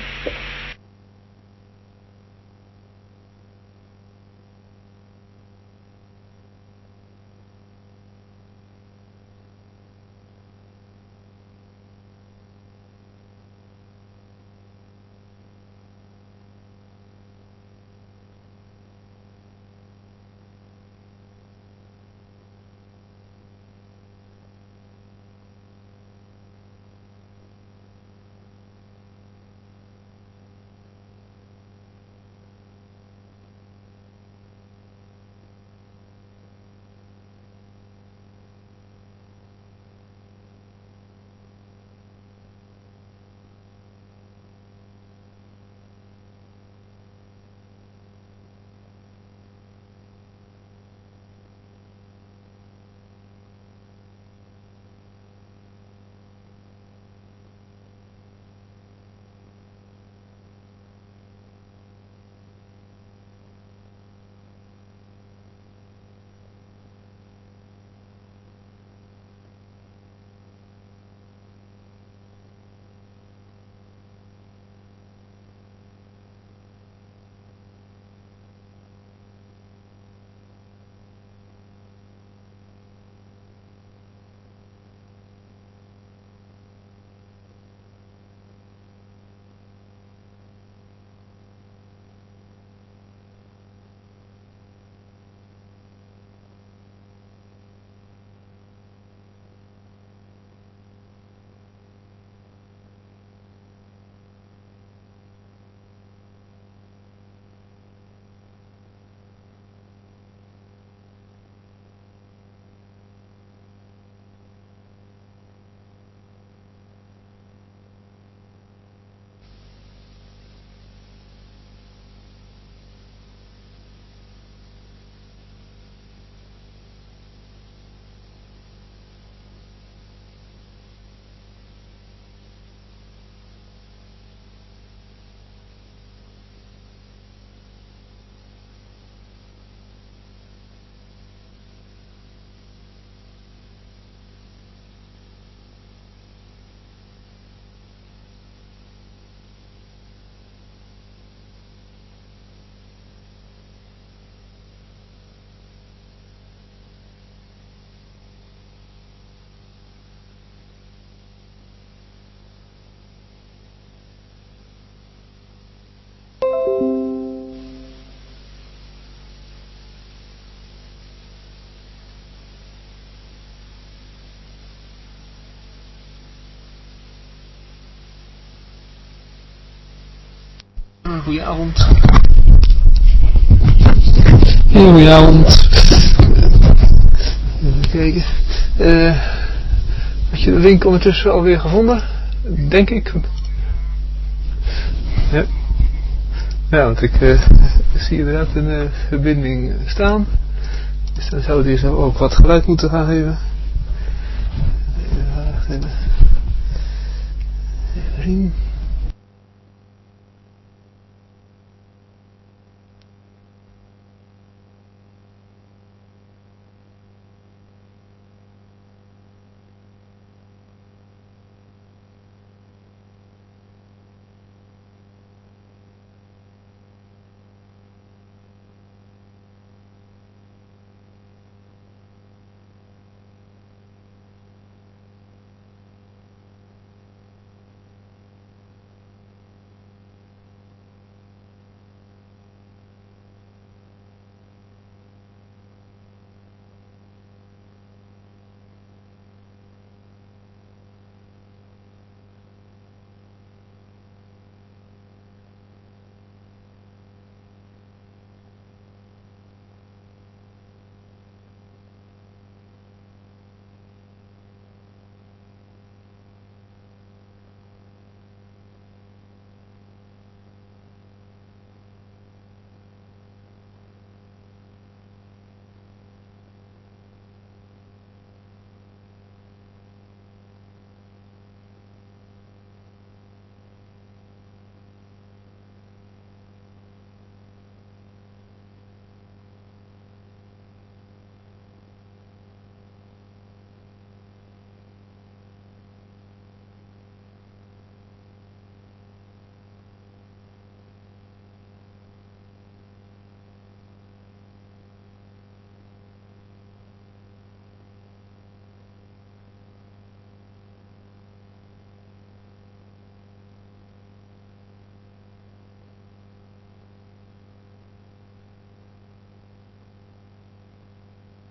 Goedenavond. Heel goedenavond. Even kijken. Uh, had je de link ondertussen alweer gevonden? Denk ik. Ja. Ja, want ik uh, zie inderdaad een uh, verbinding staan. Dus dan zou die zo ook wat geluid moeten gaan geven. Even zien.